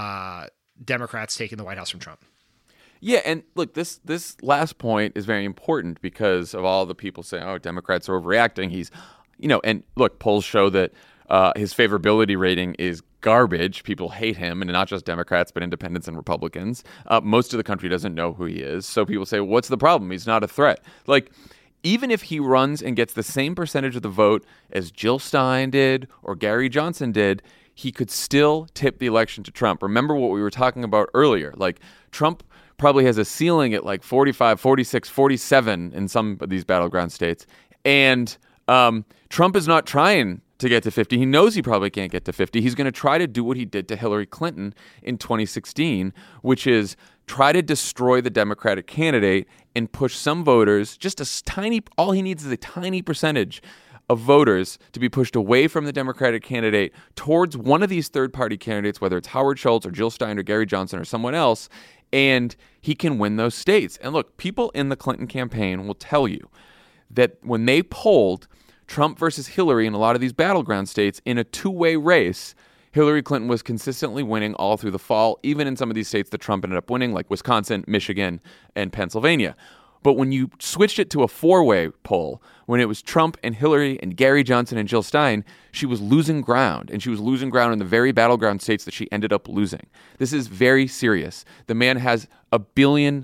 Democrats taking the White House from Trump. Yeah, and look, this last point is very important because of all the people saying, "Oh, Democrats are overreacting." He's, and look, polls show that his favorability rating is garbage. People hate him, and not just Democrats, but independents and Republicans. Most of the country doesn't know who he is. So people say, what's the problem? He's not a threat. Like, even if he runs and gets the same percentage of the vote as Jill Stein did or Gary Johnson did, he could still tip the election to Trump. Remember what we were talking about earlier. Like, Trump probably has a ceiling at like 45, 46, 47 in some of these battleground states. And Trump is not trying to get to 50. He knows he probably can't get to 50. He's going to try to do what he did to Hillary Clinton in 2016, which is try to destroy the Democratic candidate and push some voters, just a tiny, all he needs is a tiny percentage of voters to be pushed away from the Democratic candidate towards one of these third-party candidates, whether it's Howard Schultz or Jill Stein or Gary Johnson or someone else, and he can win those states. And look, people in the Clinton campaign will tell you that when they polled Trump versus Hillary in a lot of these battleground states in a two-way race, Hillary Clinton was consistently winning all through the fall, even in some of these states that Trump ended up winning, like Wisconsin, Michigan, and Pennsylvania. But when you switched it to a four-way poll, when it was Trump and Hillary and Gary Johnson and Jill Stein, she was losing ground, and she was losing ground in the very battleground states that she ended up losing. This is very serious. The man has $1 billion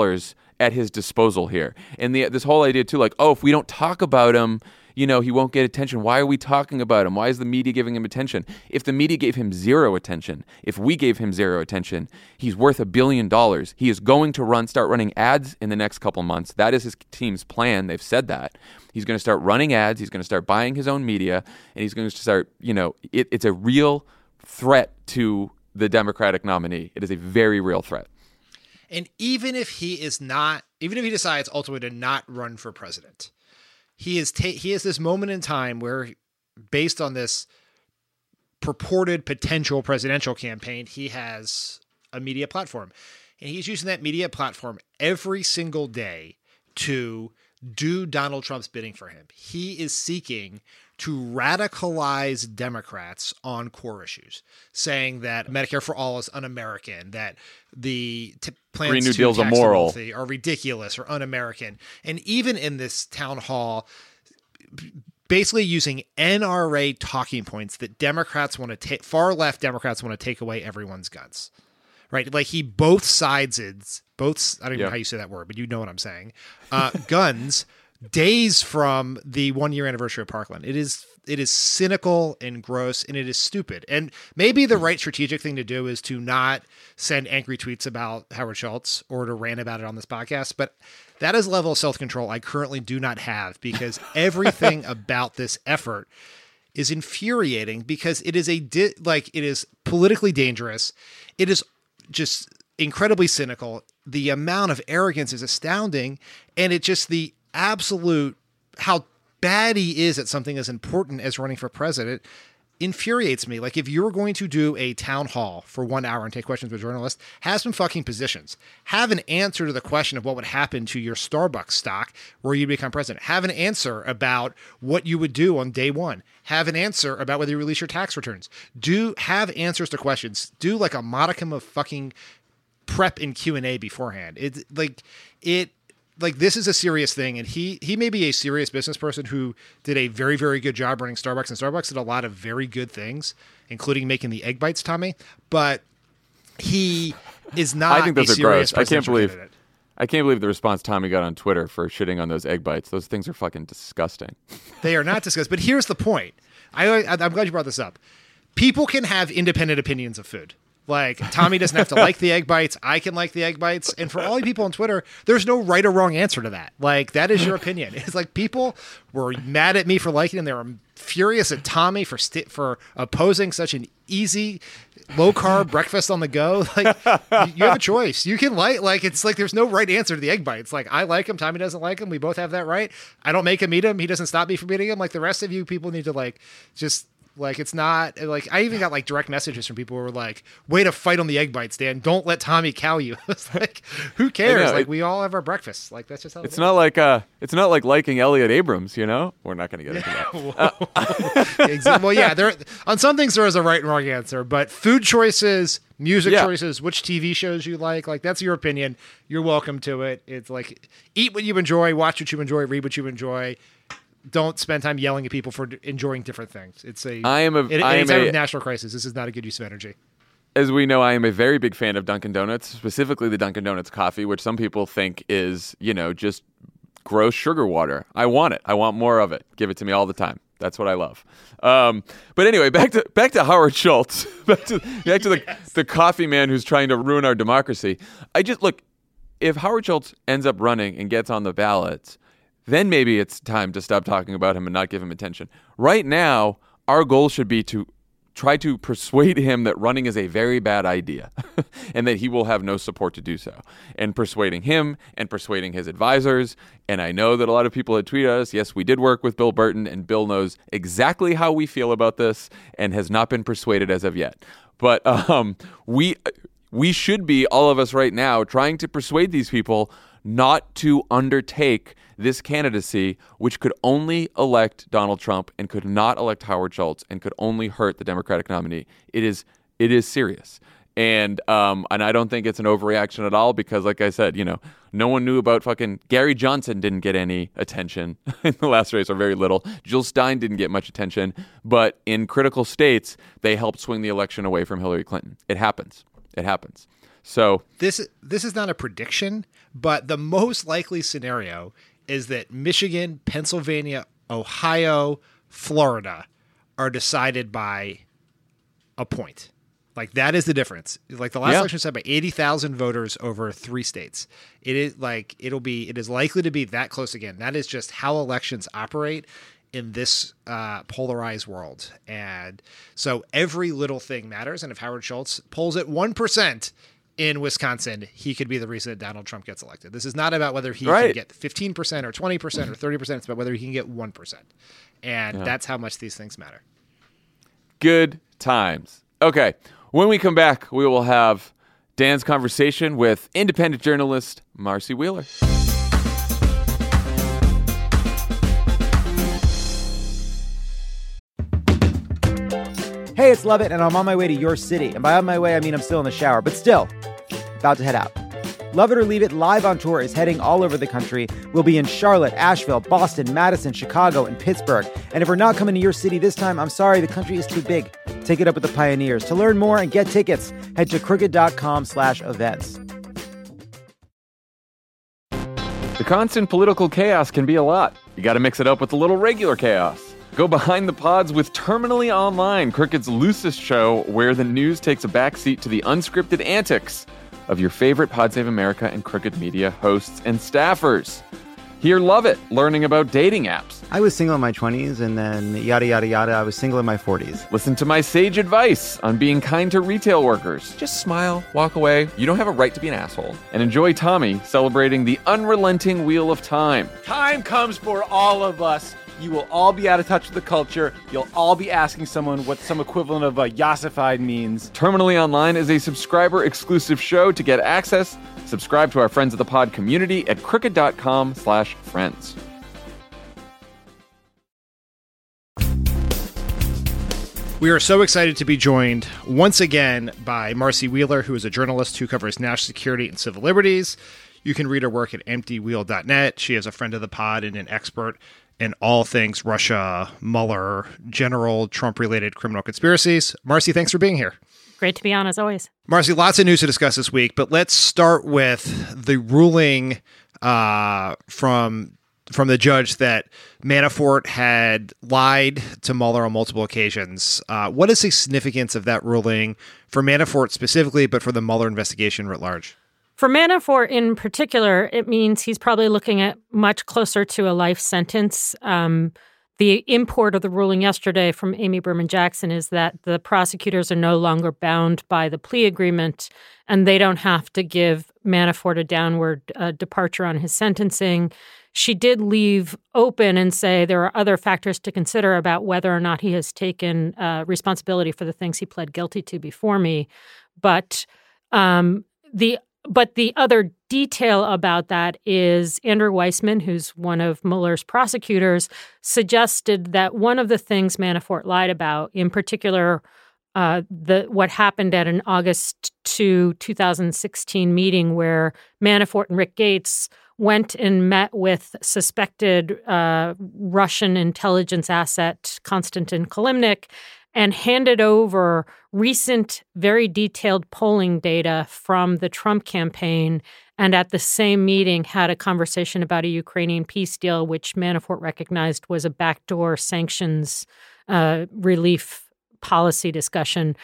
at his disposal here. And this whole idea, too, like, oh, if we don't talk about him, he won't get attention. Why are we talking about him? Why is the media giving him attention? If the media gave him zero attention, if we gave him zero attention, he's worth $1 billion. He is going to start running ads in the next couple months. That is his team's plan. They've said that. He's going to start running ads. He's going to start buying his own media. And he's going to start, it's a real threat to the Democratic nominee. It is a very real threat. And even if he decides ultimately to not run for president, he has this moment in time where, based on this purported potential presidential campaign, he has a media platform. And he's using that media platform every single day to do Donald Trump's bidding for him. He is seeking to radicalize Democrats on core issues, saying that Medicare for all is un-American, that the plans Green New to Deal's tax the immoral, wealthy are ridiculous or un-American. And even in this town hall, basically using NRA talking points that Democrats want to take, far left Democrats want to take away everyone's guns, right? Like he I don't even know how you say that word, but you know what I'm saying. Guns days from the 1 year anniversary of Parkland. It is cynical and gross, and it is stupid. And maybe the right strategic thing to do is to not send angry tweets about Howard Schultz or to rant about it on this podcast. But that is a level of self-control I currently do not have, because everything about this effort is infuriating, because it is it is politically dangerous. It is just incredibly cynical. The amount of arrogance is astounding, and it just the absolute how bad he is at something as important as running for president infuriates me. Like, if you're going to do a town hall for 1 hour and take questions with journalists, have some fucking positions. Have an answer to the question of what would happen to your Starbucks stock where you become president. Have an answer about what you would do on day one. Have an answer about whether you release your tax returns. Have answers to questions. Do like a modicum of fucking prep and Q&A beforehand. It's like this is a serious thing, and he may be a serious business person who did a very, very good job running Starbucks, and Starbucks did a lot of very good things, including making the egg bites, Tommy. But he is not. I think those a are serious gross. I can't candidate. believe the response Tommy got on Twitter for shitting on those egg bites. Those things are fucking disgusting. They are not disgusting. But here's the point. I'm glad you brought this up. People can have independent opinions of food. Like, Tommy doesn't have to like the egg bites. I can like the egg bites. And for all you people on Twitter, there's no right or wrong answer to that. Like, that is your opinion. It's like people were mad at me for liking them. They were furious at Tommy for opposing such an easy, low-carb breakfast on the go. Like, you have a choice. You can it's like there's no right answer to the egg bites. Like, I like him. Tommy doesn't like him. We both have that right. I don't make him eat him. He doesn't stop me from eating him. Like, the rest of you people need to, just... Like, it's not like I even got direct messages from people who were like, way to fight on the egg bites, Dan. Don't let Tommy cow you. It's like, who cares? Like, we all have our breakfast. Like, that's just how it's not like liking Elliot Abrams, you know? We're not going to get into that. Well, yeah, there on some things there is a right and wrong answer, but food choices, music choices, which TV shows you like that's your opinion. You're welcome to it. It's like, eat what you enjoy, watch what you enjoy, read what you enjoy. Don't spend time yelling at people for enjoying different things. It's a time of national crisis. This is not a good use of energy. As we know, I am a very big fan of Dunkin' Donuts, specifically the Dunkin' Donuts coffee, which some people think is, just gross sugar water. I want it. I want more of it. Give it to me all the time. That's what I love. But anyway, back to Howard Schultz. back to the coffee man who's trying to ruin our democracy. If Howard Schultz ends up running and gets on the ballots, then maybe it's time to stop talking about him and not give him attention. Right now, our goal should be to try to persuade him that running is a very bad idea and that he will have no support to do so. And persuading him and persuading his advisors. And I know that a lot of people had tweeted us. Yes, we did work with Bill Burton, and Bill knows exactly how we feel about this and has not been persuaded as of yet. But we should be, all of us right now, trying to persuade these people not to undertake this candidacy, which could only elect Donald Trump and could not elect Howard Schultz and could only hurt the Democratic nominee. It is serious. And I don't think it's an overreaction at all because, like I said, no one knew about fucking Gary Johnson didn't get any attention in the last race, or very little. Jill Stein didn't get much attention. But in critical states, they helped swing the election away from Hillary Clinton. It happens. So this is not a prediction, but the most likely scenario is that Michigan, Pennsylvania, Ohio, Florida are decided by a point. Like, that is the difference. Like, the last election was decided by 80,000 voters over 3 states. It is likely to be that close again. That is just how elections operate in this polarized world. And so every little thing matters. And if Howard Schultz polls at 1% in Wisconsin, he could be the reason that Donald Trump gets elected. This is not about whether he can get 15% or 20% or 30%. It's about whether he can get 1%. And that's how much these things matter. Good times. Okay. When we come back, we will have Dan's conversation with independent journalist Marcy Wheeler. Hey, it's Lovett, and I'm on my way to your city. And by on my way, I mean I'm still in the shower, but still, about to head out. Love It or Leave It Live on Tour is heading all over the country. We'll be in Charlotte, Asheville, Boston, Madison, Chicago, and Pittsburgh. And if we're not coming to your city this time, I'm sorry, the country is too big. Take it up with the pioneers. To learn more and get tickets, head to crooked.com/events. The constant political chaos can be a lot. You got to mix it up with a little regular chaos. Go behind the pods with Terminally Online, Crooked's loosest show where the news takes a backseat to the unscripted antics of your favorite Pod Save America and Crooked Media hosts and staffers. Hear Love It, learning about dating apps. I was single in my 20s, and then yada, yada, yada, I was single in my 40s. Listen to my sage advice on being kind to retail workers. Just smile, walk away. You don't have a right to be an asshole. And enjoy Tommy celebrating the unrelenting wheel of time. Time comes for all of us. You will all be out of touch with the culture. You'll all be asking someone what some equivalent of yassified means. Terminally Online is a subscriber-exclusive show. To get access, subscribe to our Friends of the Pod community at crooked.com/friends. We are so excited to be joined once again by Marcy Wheeler, who is a journalist who covers national security and civil liberties. You can read her work at emptywheel.net. She is a friend of the pod and an expert in all things Russia, Mueller, general Trump-related criminal conspiracies. Marcy, thanks for being here. Great to be on, as always. Marcy, lots of news to discuss this week, but let's start with the ruling from from the judge that Manafort had lied to Mueller on multiple occasions. What is the significance of that ruling for Manafort specifically, but for the Mueller investigation writ large? For Manafort in particular, it means he's probably looking at much closer to a life sentence. The import of the ruling yesterday from Amy Berman Jackson is that the prosecutors are no longer bound by the plea agreement, and they don't have to give Manafort a downward departure on his sentencing. She did leave open and say there are other factors to consider about whether or not he has taken responsibility for the things he pled guilty to before me. But the other detail about that is Andrew Weissman, who's one of Mueller's prosecutors, suggested that one of the things Manafort lied about, in particular, what happened at an August 2, 2016 meeting where Manafort and Rick Gates went and met with suspected Russian intelligence asset Konstantin Kilimnik and handed over recent, very detailed polling data from the Trump campaign, and at the same meeting had a conversation about a Ukrainian peace deal, which Manafort recognized was a backdoor sanctions relief policy discussion.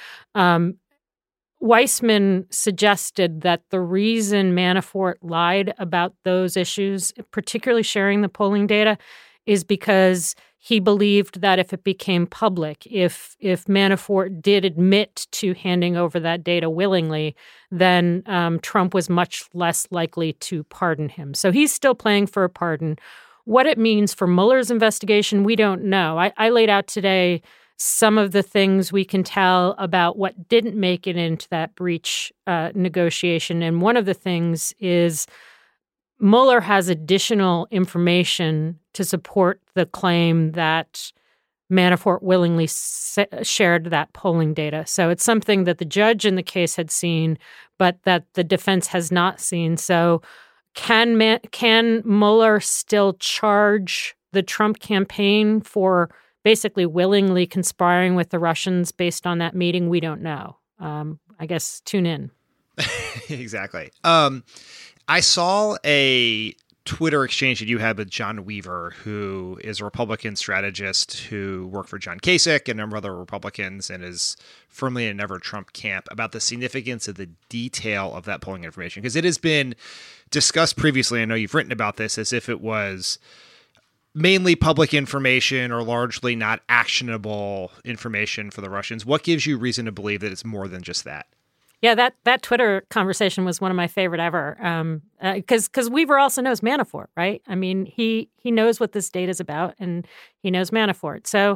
Weissman suggested that the reason Manafort lied about those issues, particularly sharing the polling data, is because he believed that if it became public, if Manafort did admit to handing over that data willingly, then Trump was much less likely to pardon him. So he's still playing for a pardon. What it means for Mueller's investigation, we don't know. I laid out today some of the things we can tell about what didn't make it into that breach negotiation. And one of the things is Mueller has additional information to support the claim that Manafort willingly shared that polling data. So it's something that the judge in the case had seen, but that the defense has not seen. So can Mueller still charge the Trump campaign for basically willingly conspiring with the Russians based on that meeting? We don't know. I guess tune in. Exactly. I saw a Twitter exchange that you had with John Weaver, who is a Republican strategist who worked for John Kasich and a number of other Republicans and is firmly in a never Trump camp, about the significance of the detail of that polling information. Because it has been discussed previously, I know you've written about this, as if it was mainly public information or largely not actionable information for the Russians. What gives you reason to believe that it's more than just that? Yeah, that Twitter conversation was one of my favorite ever, because Weaver also knows Manafort, right? I mean, he knows what this data is about, and he knows Manafort. So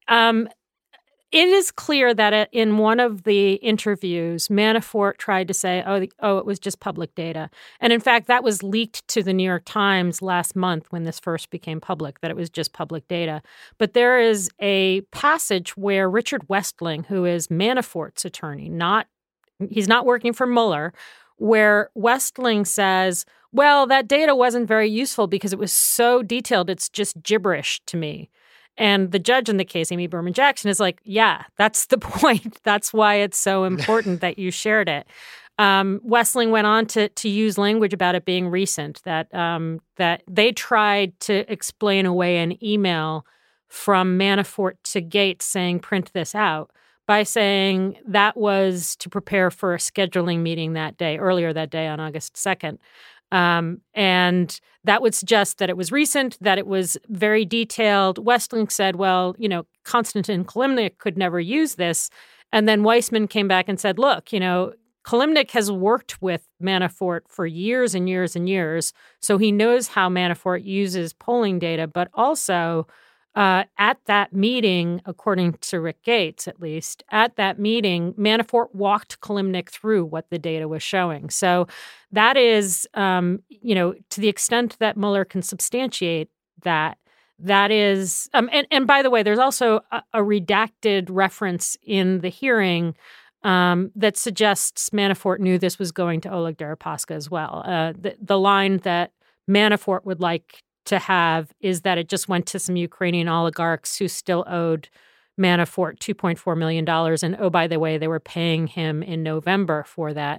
it is clear that in one of the interviews, Manafort tried to say, oh, it was just public data. And in fact, that was leaked to the New York Times last month when this first became public, that it was just public data. But there is a passage where Richard Westling, who is Manafort's attorney, he's not working for Mueller, where Westling says, well, that data wasn't very useful because it was so detailed, it's just gibberish to me. And the judge in the case, Amy Berman Jackson, is like, yeah, that's the point. That's why it's so important that you shared it. Westling went on to use language about it being recent, that they tried to explain away an email from Manafort to Gates saying, print this out, by saying that was to prepare for a scheduling meeting earlier that day on August 2nd. And that would suggest that it was recent, that it was very detailed. Westling said, well, Konstantin Kilimnik could never use this. And then Weissman came back and said, look, Kilimnik has worked with Manafort for years and years and years, so he knows how Manafort uses polling data, but also at that meeting, according to Rick Gates, at least, at that meeting, Manafort walked Kilimnik through what the data was showing. So that is, to the extent that Mueller can substantiate that is, and by the way, there's also a redacted reference in the hearing that suggests Manafort knew this was going to Oleg Deripaska as well. The line that Manafort would like to have is that it just went to some Ukrainian oligarchs who still owed Manafort $2.4 million. And oh, by the way, they were paying him in November for that.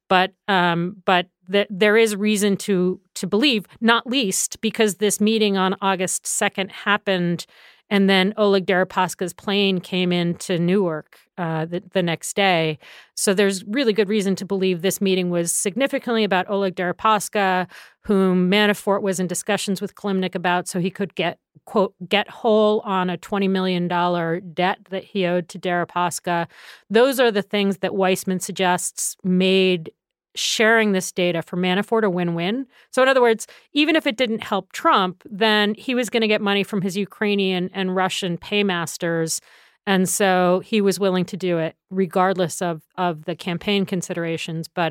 But there is reason to believe, not least because this meeting on August 2nd happened, and then Oleg Deripaska's plane came into Newark the next day. So there's really good reason to believe this meeting was significantly about Oleg Deripaska, whom Manafort was in discussions with Kilimnik about so he could get, quote, get whole on a $20 million debt that he owed to Deripaska. Those are the things that Weissman suggests made sharing this data for Manafort a win-win. So in other words, even if it didn't help Trump, then he was going to get money from his Ukrainian and Russian paymasters. And so he was willing to do it regardless of the campaign considerations. But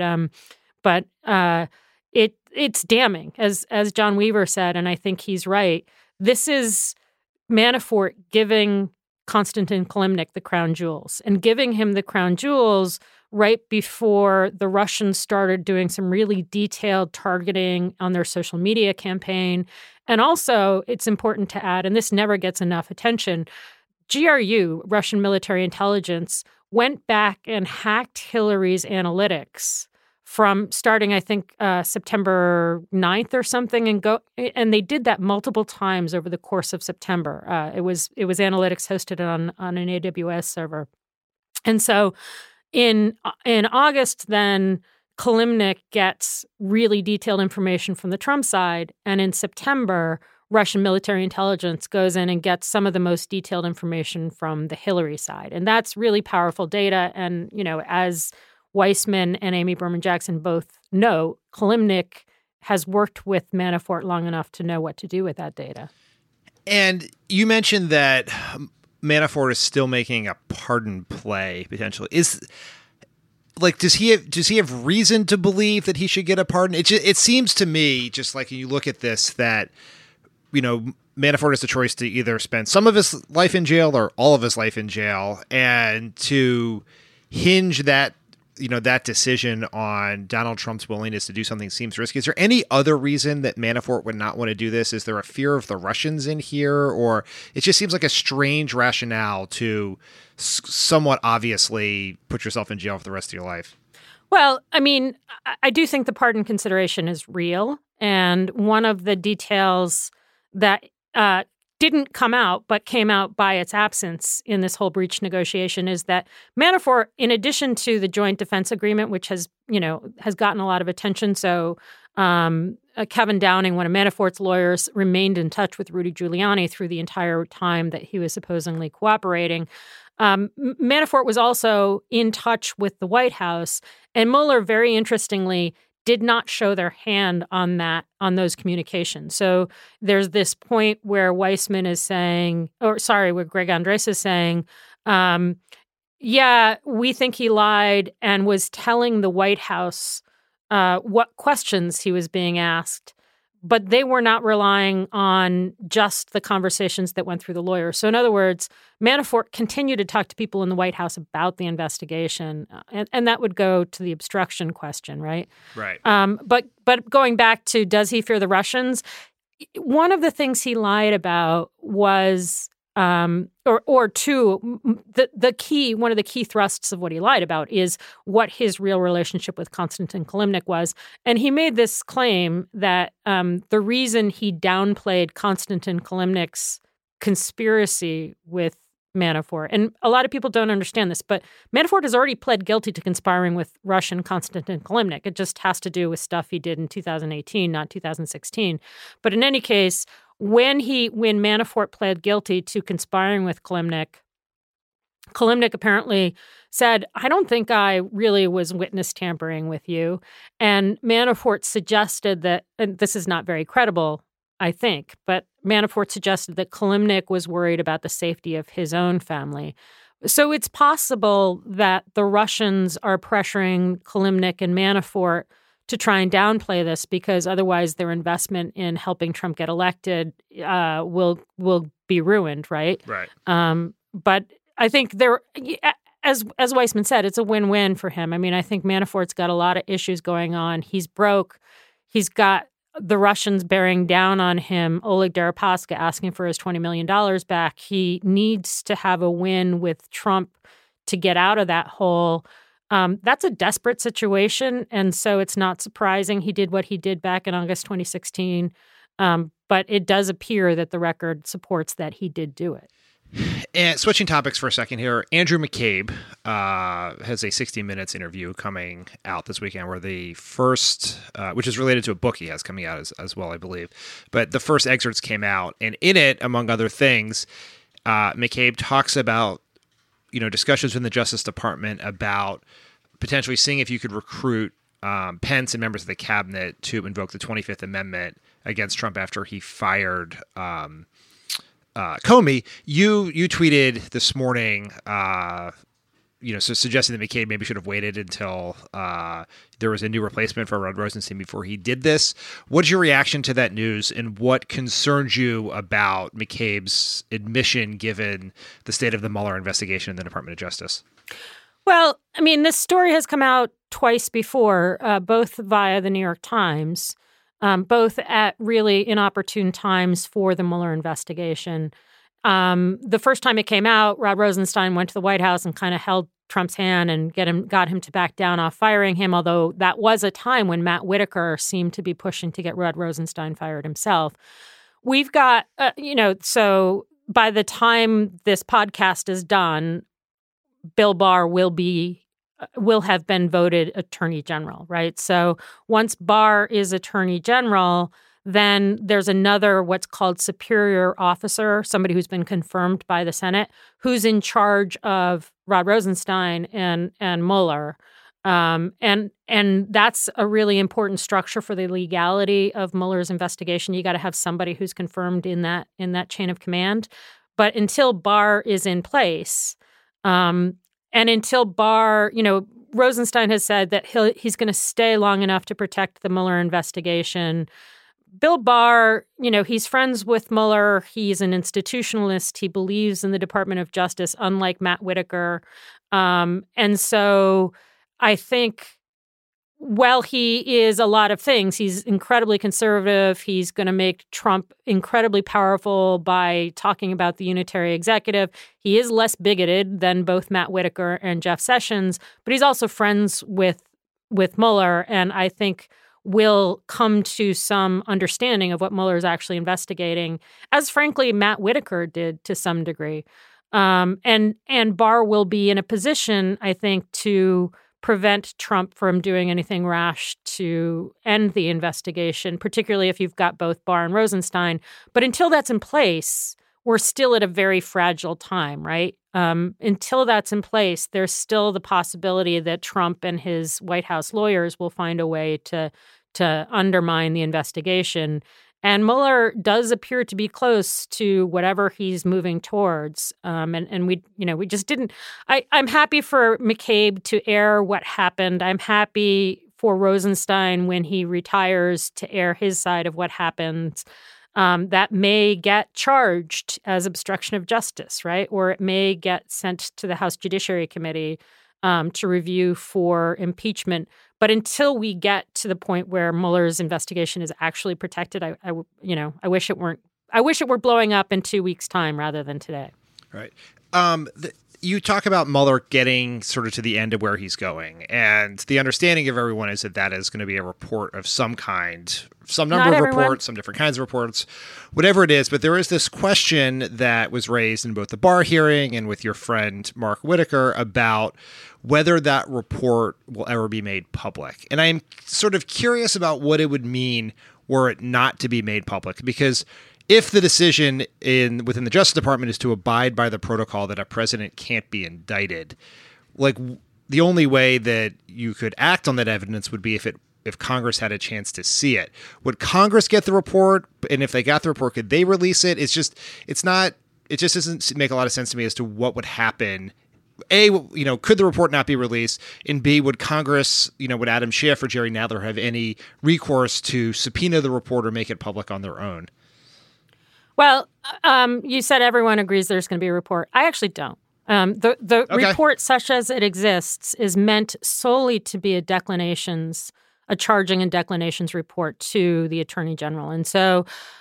it's damning, as John Weaver said, and I think he's right. This is Manafort giving Konstantin Kilimnik the crown jewels, and giving him the crown jewels right before the Russians started doing some really detailed targeting on their social media campaign. And also, it's important to add, and this never gets enough attention, GRU, Russian military intelligence, went back and hacked Hillary's analytics from starting, I think, September 9th or something, and they did that multiple times over the course of September. It was analytics hosted on an AWS server. And so in August, then Kilimnik gets really detailed information from the Trump side, and in September, Russian military intelligence goes in and gets some of the most detailed information from the Hillary side. And that's really powerful data. And, as Weissman and Amy Berman Jackson both know, Kilimnik has worked with Manafort long enough to know what to do with that data. And you mentioned that Manafort is still making a pardon play potentially. Does he have reason to believe that he should get a pardon? It seems to me, just like you look at this, that Manafort has the choice to either spend some of his life in jail or all of his life in jail, and to hinge that decision on Donald Trump's willingness to do something seems risky. Is there any other reason that Manafort would not want to do this? Is there a fear of the Russians in here? Or it just seems like a strange rationale to somewhat obviously put yourself in jail for the rest of your life? Well, I mean, I do think the pardon consideration is real. And one of the details that didn't come out, but came out by its absence in this whole breach negotiation is that Manafort, in addition to the joint defense agreement, which has gotten a lot of attention. So Kevin Downing, one of Manafort's lawyers, remained in touch with Rudy Giuliani through the entire time that he was supposedly cooperating. Manafort was also in touch with the White House, and Mueller, very interestingly, did not show their hand on those communications. So there's this point where Weissman is saying, where Greg Andres is saying, we think he lied, and was telling the White House what questions he was being asked, but they were not relying on just the conversations that went through the lawyer. So in other words, Manafort continued to talk to people in the White House about the investigation, and that would go to the obstruction question, right? Right. But going back to, does he fear the Russians? One of the things he lied about was, one of the key thrusts of what he lied about is what his real relationship with Konstantin Kilimnik was. And he made this claim that the reason he downplayed Konstantin Kilimnik's conspiracy with Manafort, and a lot of people don't understand this, but Manafort has already pled guilty to conspiring with Russian Konstantin Kilimnik. It just has to do with stuff he did in 2018, not 2016. But in any case, when Manafort pled guilty to conspiring with Kilimnik apparently said, I don't think I really was witness tampering with you. And Manafort suggested that, and this is not very credible, I think, but Manafort suggested that Kilimnik was worried about the safety of his own family. So it's possible that the Russians are pressuring Kilimnik and Manafort to try and downplay this, because otherwise their investment in helping Trump get elected will be ruined, right? Right. But I think as Weissman said, it's a win-win for him. I mean, I think Manafort's got a lot of issues going on. He's broke. He's got the Russians bearing down on him, Oleg Deripaska asking for his $20 million back. He needs to have a win with Trump to get out of that hole. That's a desperate situation, and so it's not surprising he did what he did back in August 2016. But it does appear that the record supports that he did do it. And switching topics for a second here, Andrew McCabe has a 60 Minutes interview coming out this weekend where the first, which is related to a book he has coming out as well, I believe. But the first excerpts came out, and in it, among other things, McCabe talks about, discussions in the Justice Department about potentially seeing if you could recruit Pence and members of the cabinet to invoke the 25th Amendment against Trump after he fired Comey. You tweeted this morning, suggesting that McCabe maybe should have waited until there was a new replacement for Rod Rosenstein before he did this. What's your reaction to that news, and what concerns you about McCabe's admission given the state of the Mueller investigation in the Department of Justice? Well, I mean, this story has come out twice before, both via the New York Times, both at really inopportune times for the Mueller investigation. The first time it came out, Rod Rosenstein went to the White House and kind of held Trump's hand and got him to back down off firing him, although that was a time when Matt Whitaker seemed to be pushing to get Rod Rosenstein fired himself. We've got, so by the time this podcast is done, Bill Barr will have been voted Attorney General, right? So once Barr is Attorney General, then there's another what's called superior officer, somebody who's been confirmed by the Senate, who's in charge of Rod Rosenstein and Mueller. And that's a really important structure for the legality of Mueller's investigation. You got to have somebody who's confirmed in that chain of command. But until Barr is in place, and until Barr, Rosenstein has said that he's going to stay long enough to protect the Mueller investigation. Bill Barr, he's friends with Mueller. He's an institutionalist. He believes in the Department of Justice, unlike Matt Whitaker. And so I think, well, he is a lot of things. He's incredibly conservative. He's going to make Trump incredibly powerful by talking about the unitary executive. He is less bigoted than both Matt Whitaker and Jeff Sessions, but he's also friends with Mueller, and I think will come to some understanding of what Mueller is actually investigating, as frankly Matt Whitaker did to some degree. And Barr will be in a position, I think, to prevent Trump from doing anything rash to end the investigation, particularly if you've got both Barr and Rosenstein. But until that's in place, we're still at a very fragile time, right? Until that's in place, there's still the possibility that Trump and his White House lawyers will find a way to undermine the investigation. And Mueller does appear to be close to whatever he's moving towards. And we just didn't. I'm happy for McCabe to air what happened. I'm happy for Rosenstein when he retires to air his side of what happened. That may get charged as obstruction of justice, right? Or it may get sent to the House Judiciary Committee to review for impeachment. But until we get to the point where Mueller's investigation is actually protected, I wish it weren't. I wish it were blowing up in 2 weeks' time rather than today. Right. You talk about Mueller getting sort of to the end of where he's going, and the understanding of everyone is that is going to be a report of some kind, some number of reports, some different kinds of reports, whatever it is. But there is this question that was raised in both the Barr hearing and with your friend Mark Whitaker about whether that report will ever be made public. And I'm sort of curious about what it would mean were it not to be made public, because if the decision within the Justice Department is to abide by the protocol that a president can't be indicted, like the only way that you could act on that evidence would be if Congress had a chance to see it. Would Congress get the report? And if they got the report, could they release it? It just doesn't make a lot of sense to me as to what would happen. A, could the report not be released? And B, would Congress, would Adam Schiff or Jerry Nadler have any recourse to subpoena the report or make it public on their own? Well, you said everyone agrees there's going to be a report. I actually don't. The report, such as it exists, is meant solely to be a charging and declinations report to the Attorney General. And so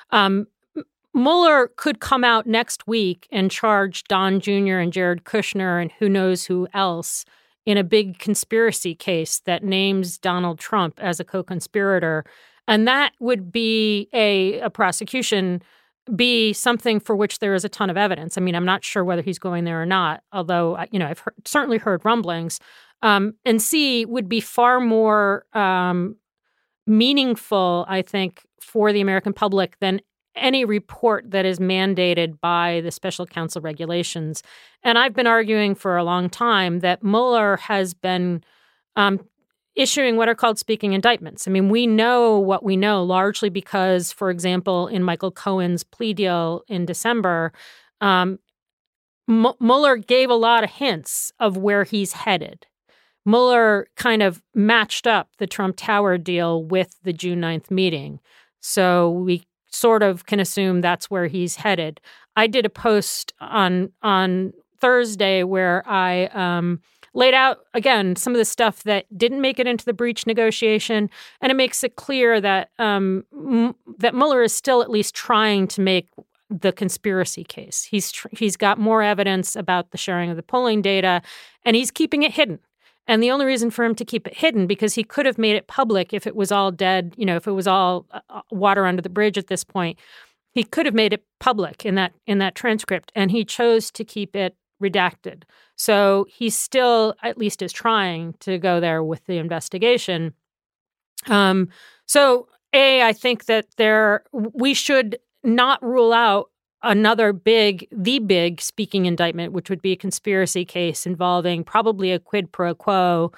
Mueller could come out next week and charge Don Jr. and Jared Kushner and who knows who else in a big conspiracy case that names Donald Trump as a co-conspirator. And that would be a prosecution, be something for which there is a ton of evidence. I mean, I'm not sure whether he's going there or not, although, I've certainly heard rumblings. And C, would be far more meaningful, I think, for the American public than any report that is mandated by the special counsel regulations. And I've been arguing for a long time that Mueller has been issuing what are called speaking indictments. I mean, we know what we know largely because, for example, in Michael Cohen's plea deal in December, Mueller gave a lot of hints of where he's headed. Mueller kind of matched up the Trump Tower deal with the June 9th meeting. So we sort of can assume that's where he's headed. I did a post on Thursday where I laid out, again, some of the stuff that didn't make it into the breach negotiation, and it makes it clear that that Mueller is still at least trying to make the conspiracy case. He's got more evidence about the sharing of the polling data, and he's keeping it hidden. And the only reason for him to keep it hidden, because he could have made it public if it was all dead, if it was all water under the bridge at this point, he could have made it public in that transcript, and he chose to keep it redacted. So he still, at least, is trying to go there with the investigation. So I think that we should not rule out another the big speaking indictment, which would be a conspiracy case involving probably a quid pro quo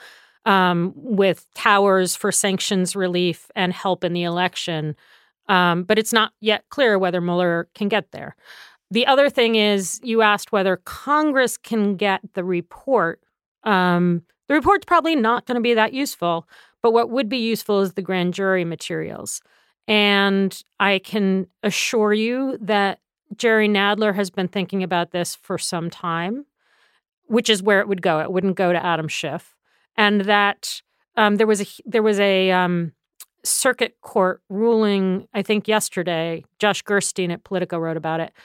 with Towers for sanctions relief and help in the election. But it's not yet clear whether Mueller can get there. The other thing is, you asked whether Congress can get the report. The report's probably not going to be that useful, but what would be useful is the grand jury materials. And I can assure you that Jerry Nadler has been thinking about this for some time, which is where it would go. It wouldn't go to Adam Schiff. And that there was a circuit court ruling, I think yesterday, Josh Gerstein at Politico wrote about it,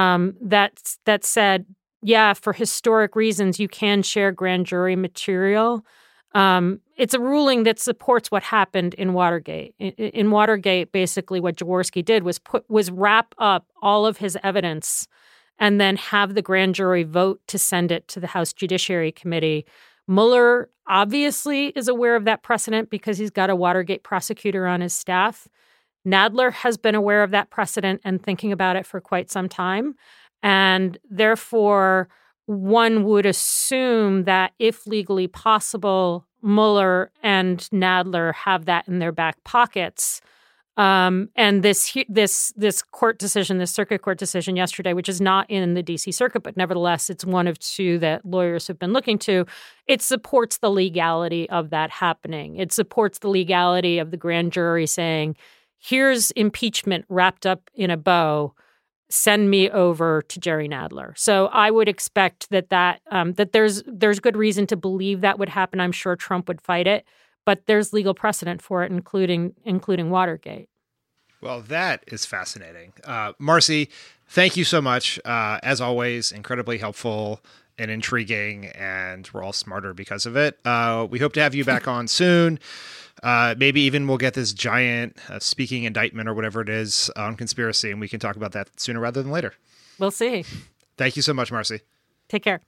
that said, yeah, for historic reasons, you can share grand jury material. It's a ruling that supports what happened in Watergate. In Watergate, basically what Jaworski did was wrap up all of his evidence and then have the grand jury vote to send it to the House Judiciary Committee. Mueller obviously is aware of that precedent because he's got a Watergate prosecutor on his staff. Nadler has been aware of that precedent and thinking about it for quite some time. And therefore, one would assume that if legally possible, Mueller and Nadler have that in their back pockets. And this court decision, this circuit court decision yesterday, which is not in the D.C. Circuit, but nevertheless, it's one of two that lawyers have been looking to. It supports the legality of that happening. It supports the legality of the grand jury saying, here's impeachment wrapped up in a bow. Send me over to Jerry Nadler. So I would expect that there's good reason to believe that would happen. I'm sure Trump would fight it, but there's legal precedent for it, including Watergate. Well, that is fascinating. Marcy, thank you so much. As always, incredibly helpful and intriguing, and we're all smarter because of it. We hope to have you back on soon. Maybe even we'll get this giant speaking indictment or whatever it is on conspiracy, and we can talk about that sooner rather than later. We'll see. Thank you so much, Marcy. Take care.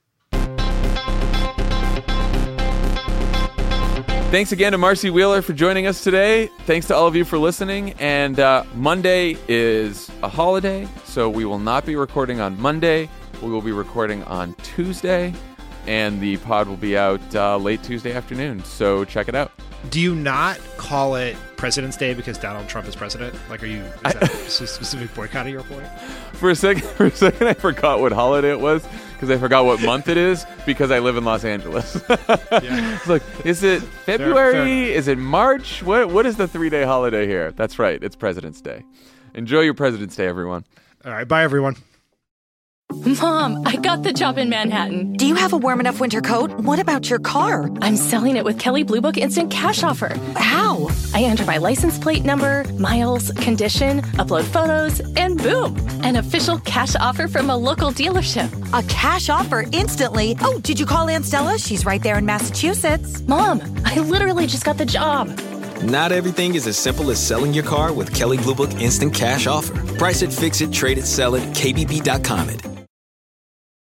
Thanks again to Marcy Wheeler for joining us today. Thanks to all of you for listening. And Monday is a holiday, so we will not be recording on Monday. We will be recording on Tuesday, and the pod will be out late Tuesday afternoon. So check it out. Do you not call it President's Day because Donald Trump is president? Like, is that a specific boycott of your point? For a second, I forgot what holiday it was because I forgot what month it is because I live in Los Angeles. Yeah. Look, is it February? Is it March? What is the 3-day holiday here? That's right. It's President's Day. Enjoy your President's Day, everyone. All right. Bye, everyone. Mom, I got the job in Manhattan. Do you have a warm enough winter coat? What about your car? I'm selling it with Kelley Blue Book Instant Cash Offer. How? I enter my license plate number, miles, condition, upload photos, and boom, an official cash offer from a local dealership. A cash offer instantly? Oh, did you call Aunt Stella? She's right there in Massachusetts. Mom, I literally just got the job. Not everything is as simple as selling your car with Kelley Blue Book Instant Cash Offer. Price it, fix it, trade it, sell it, KBB.com it.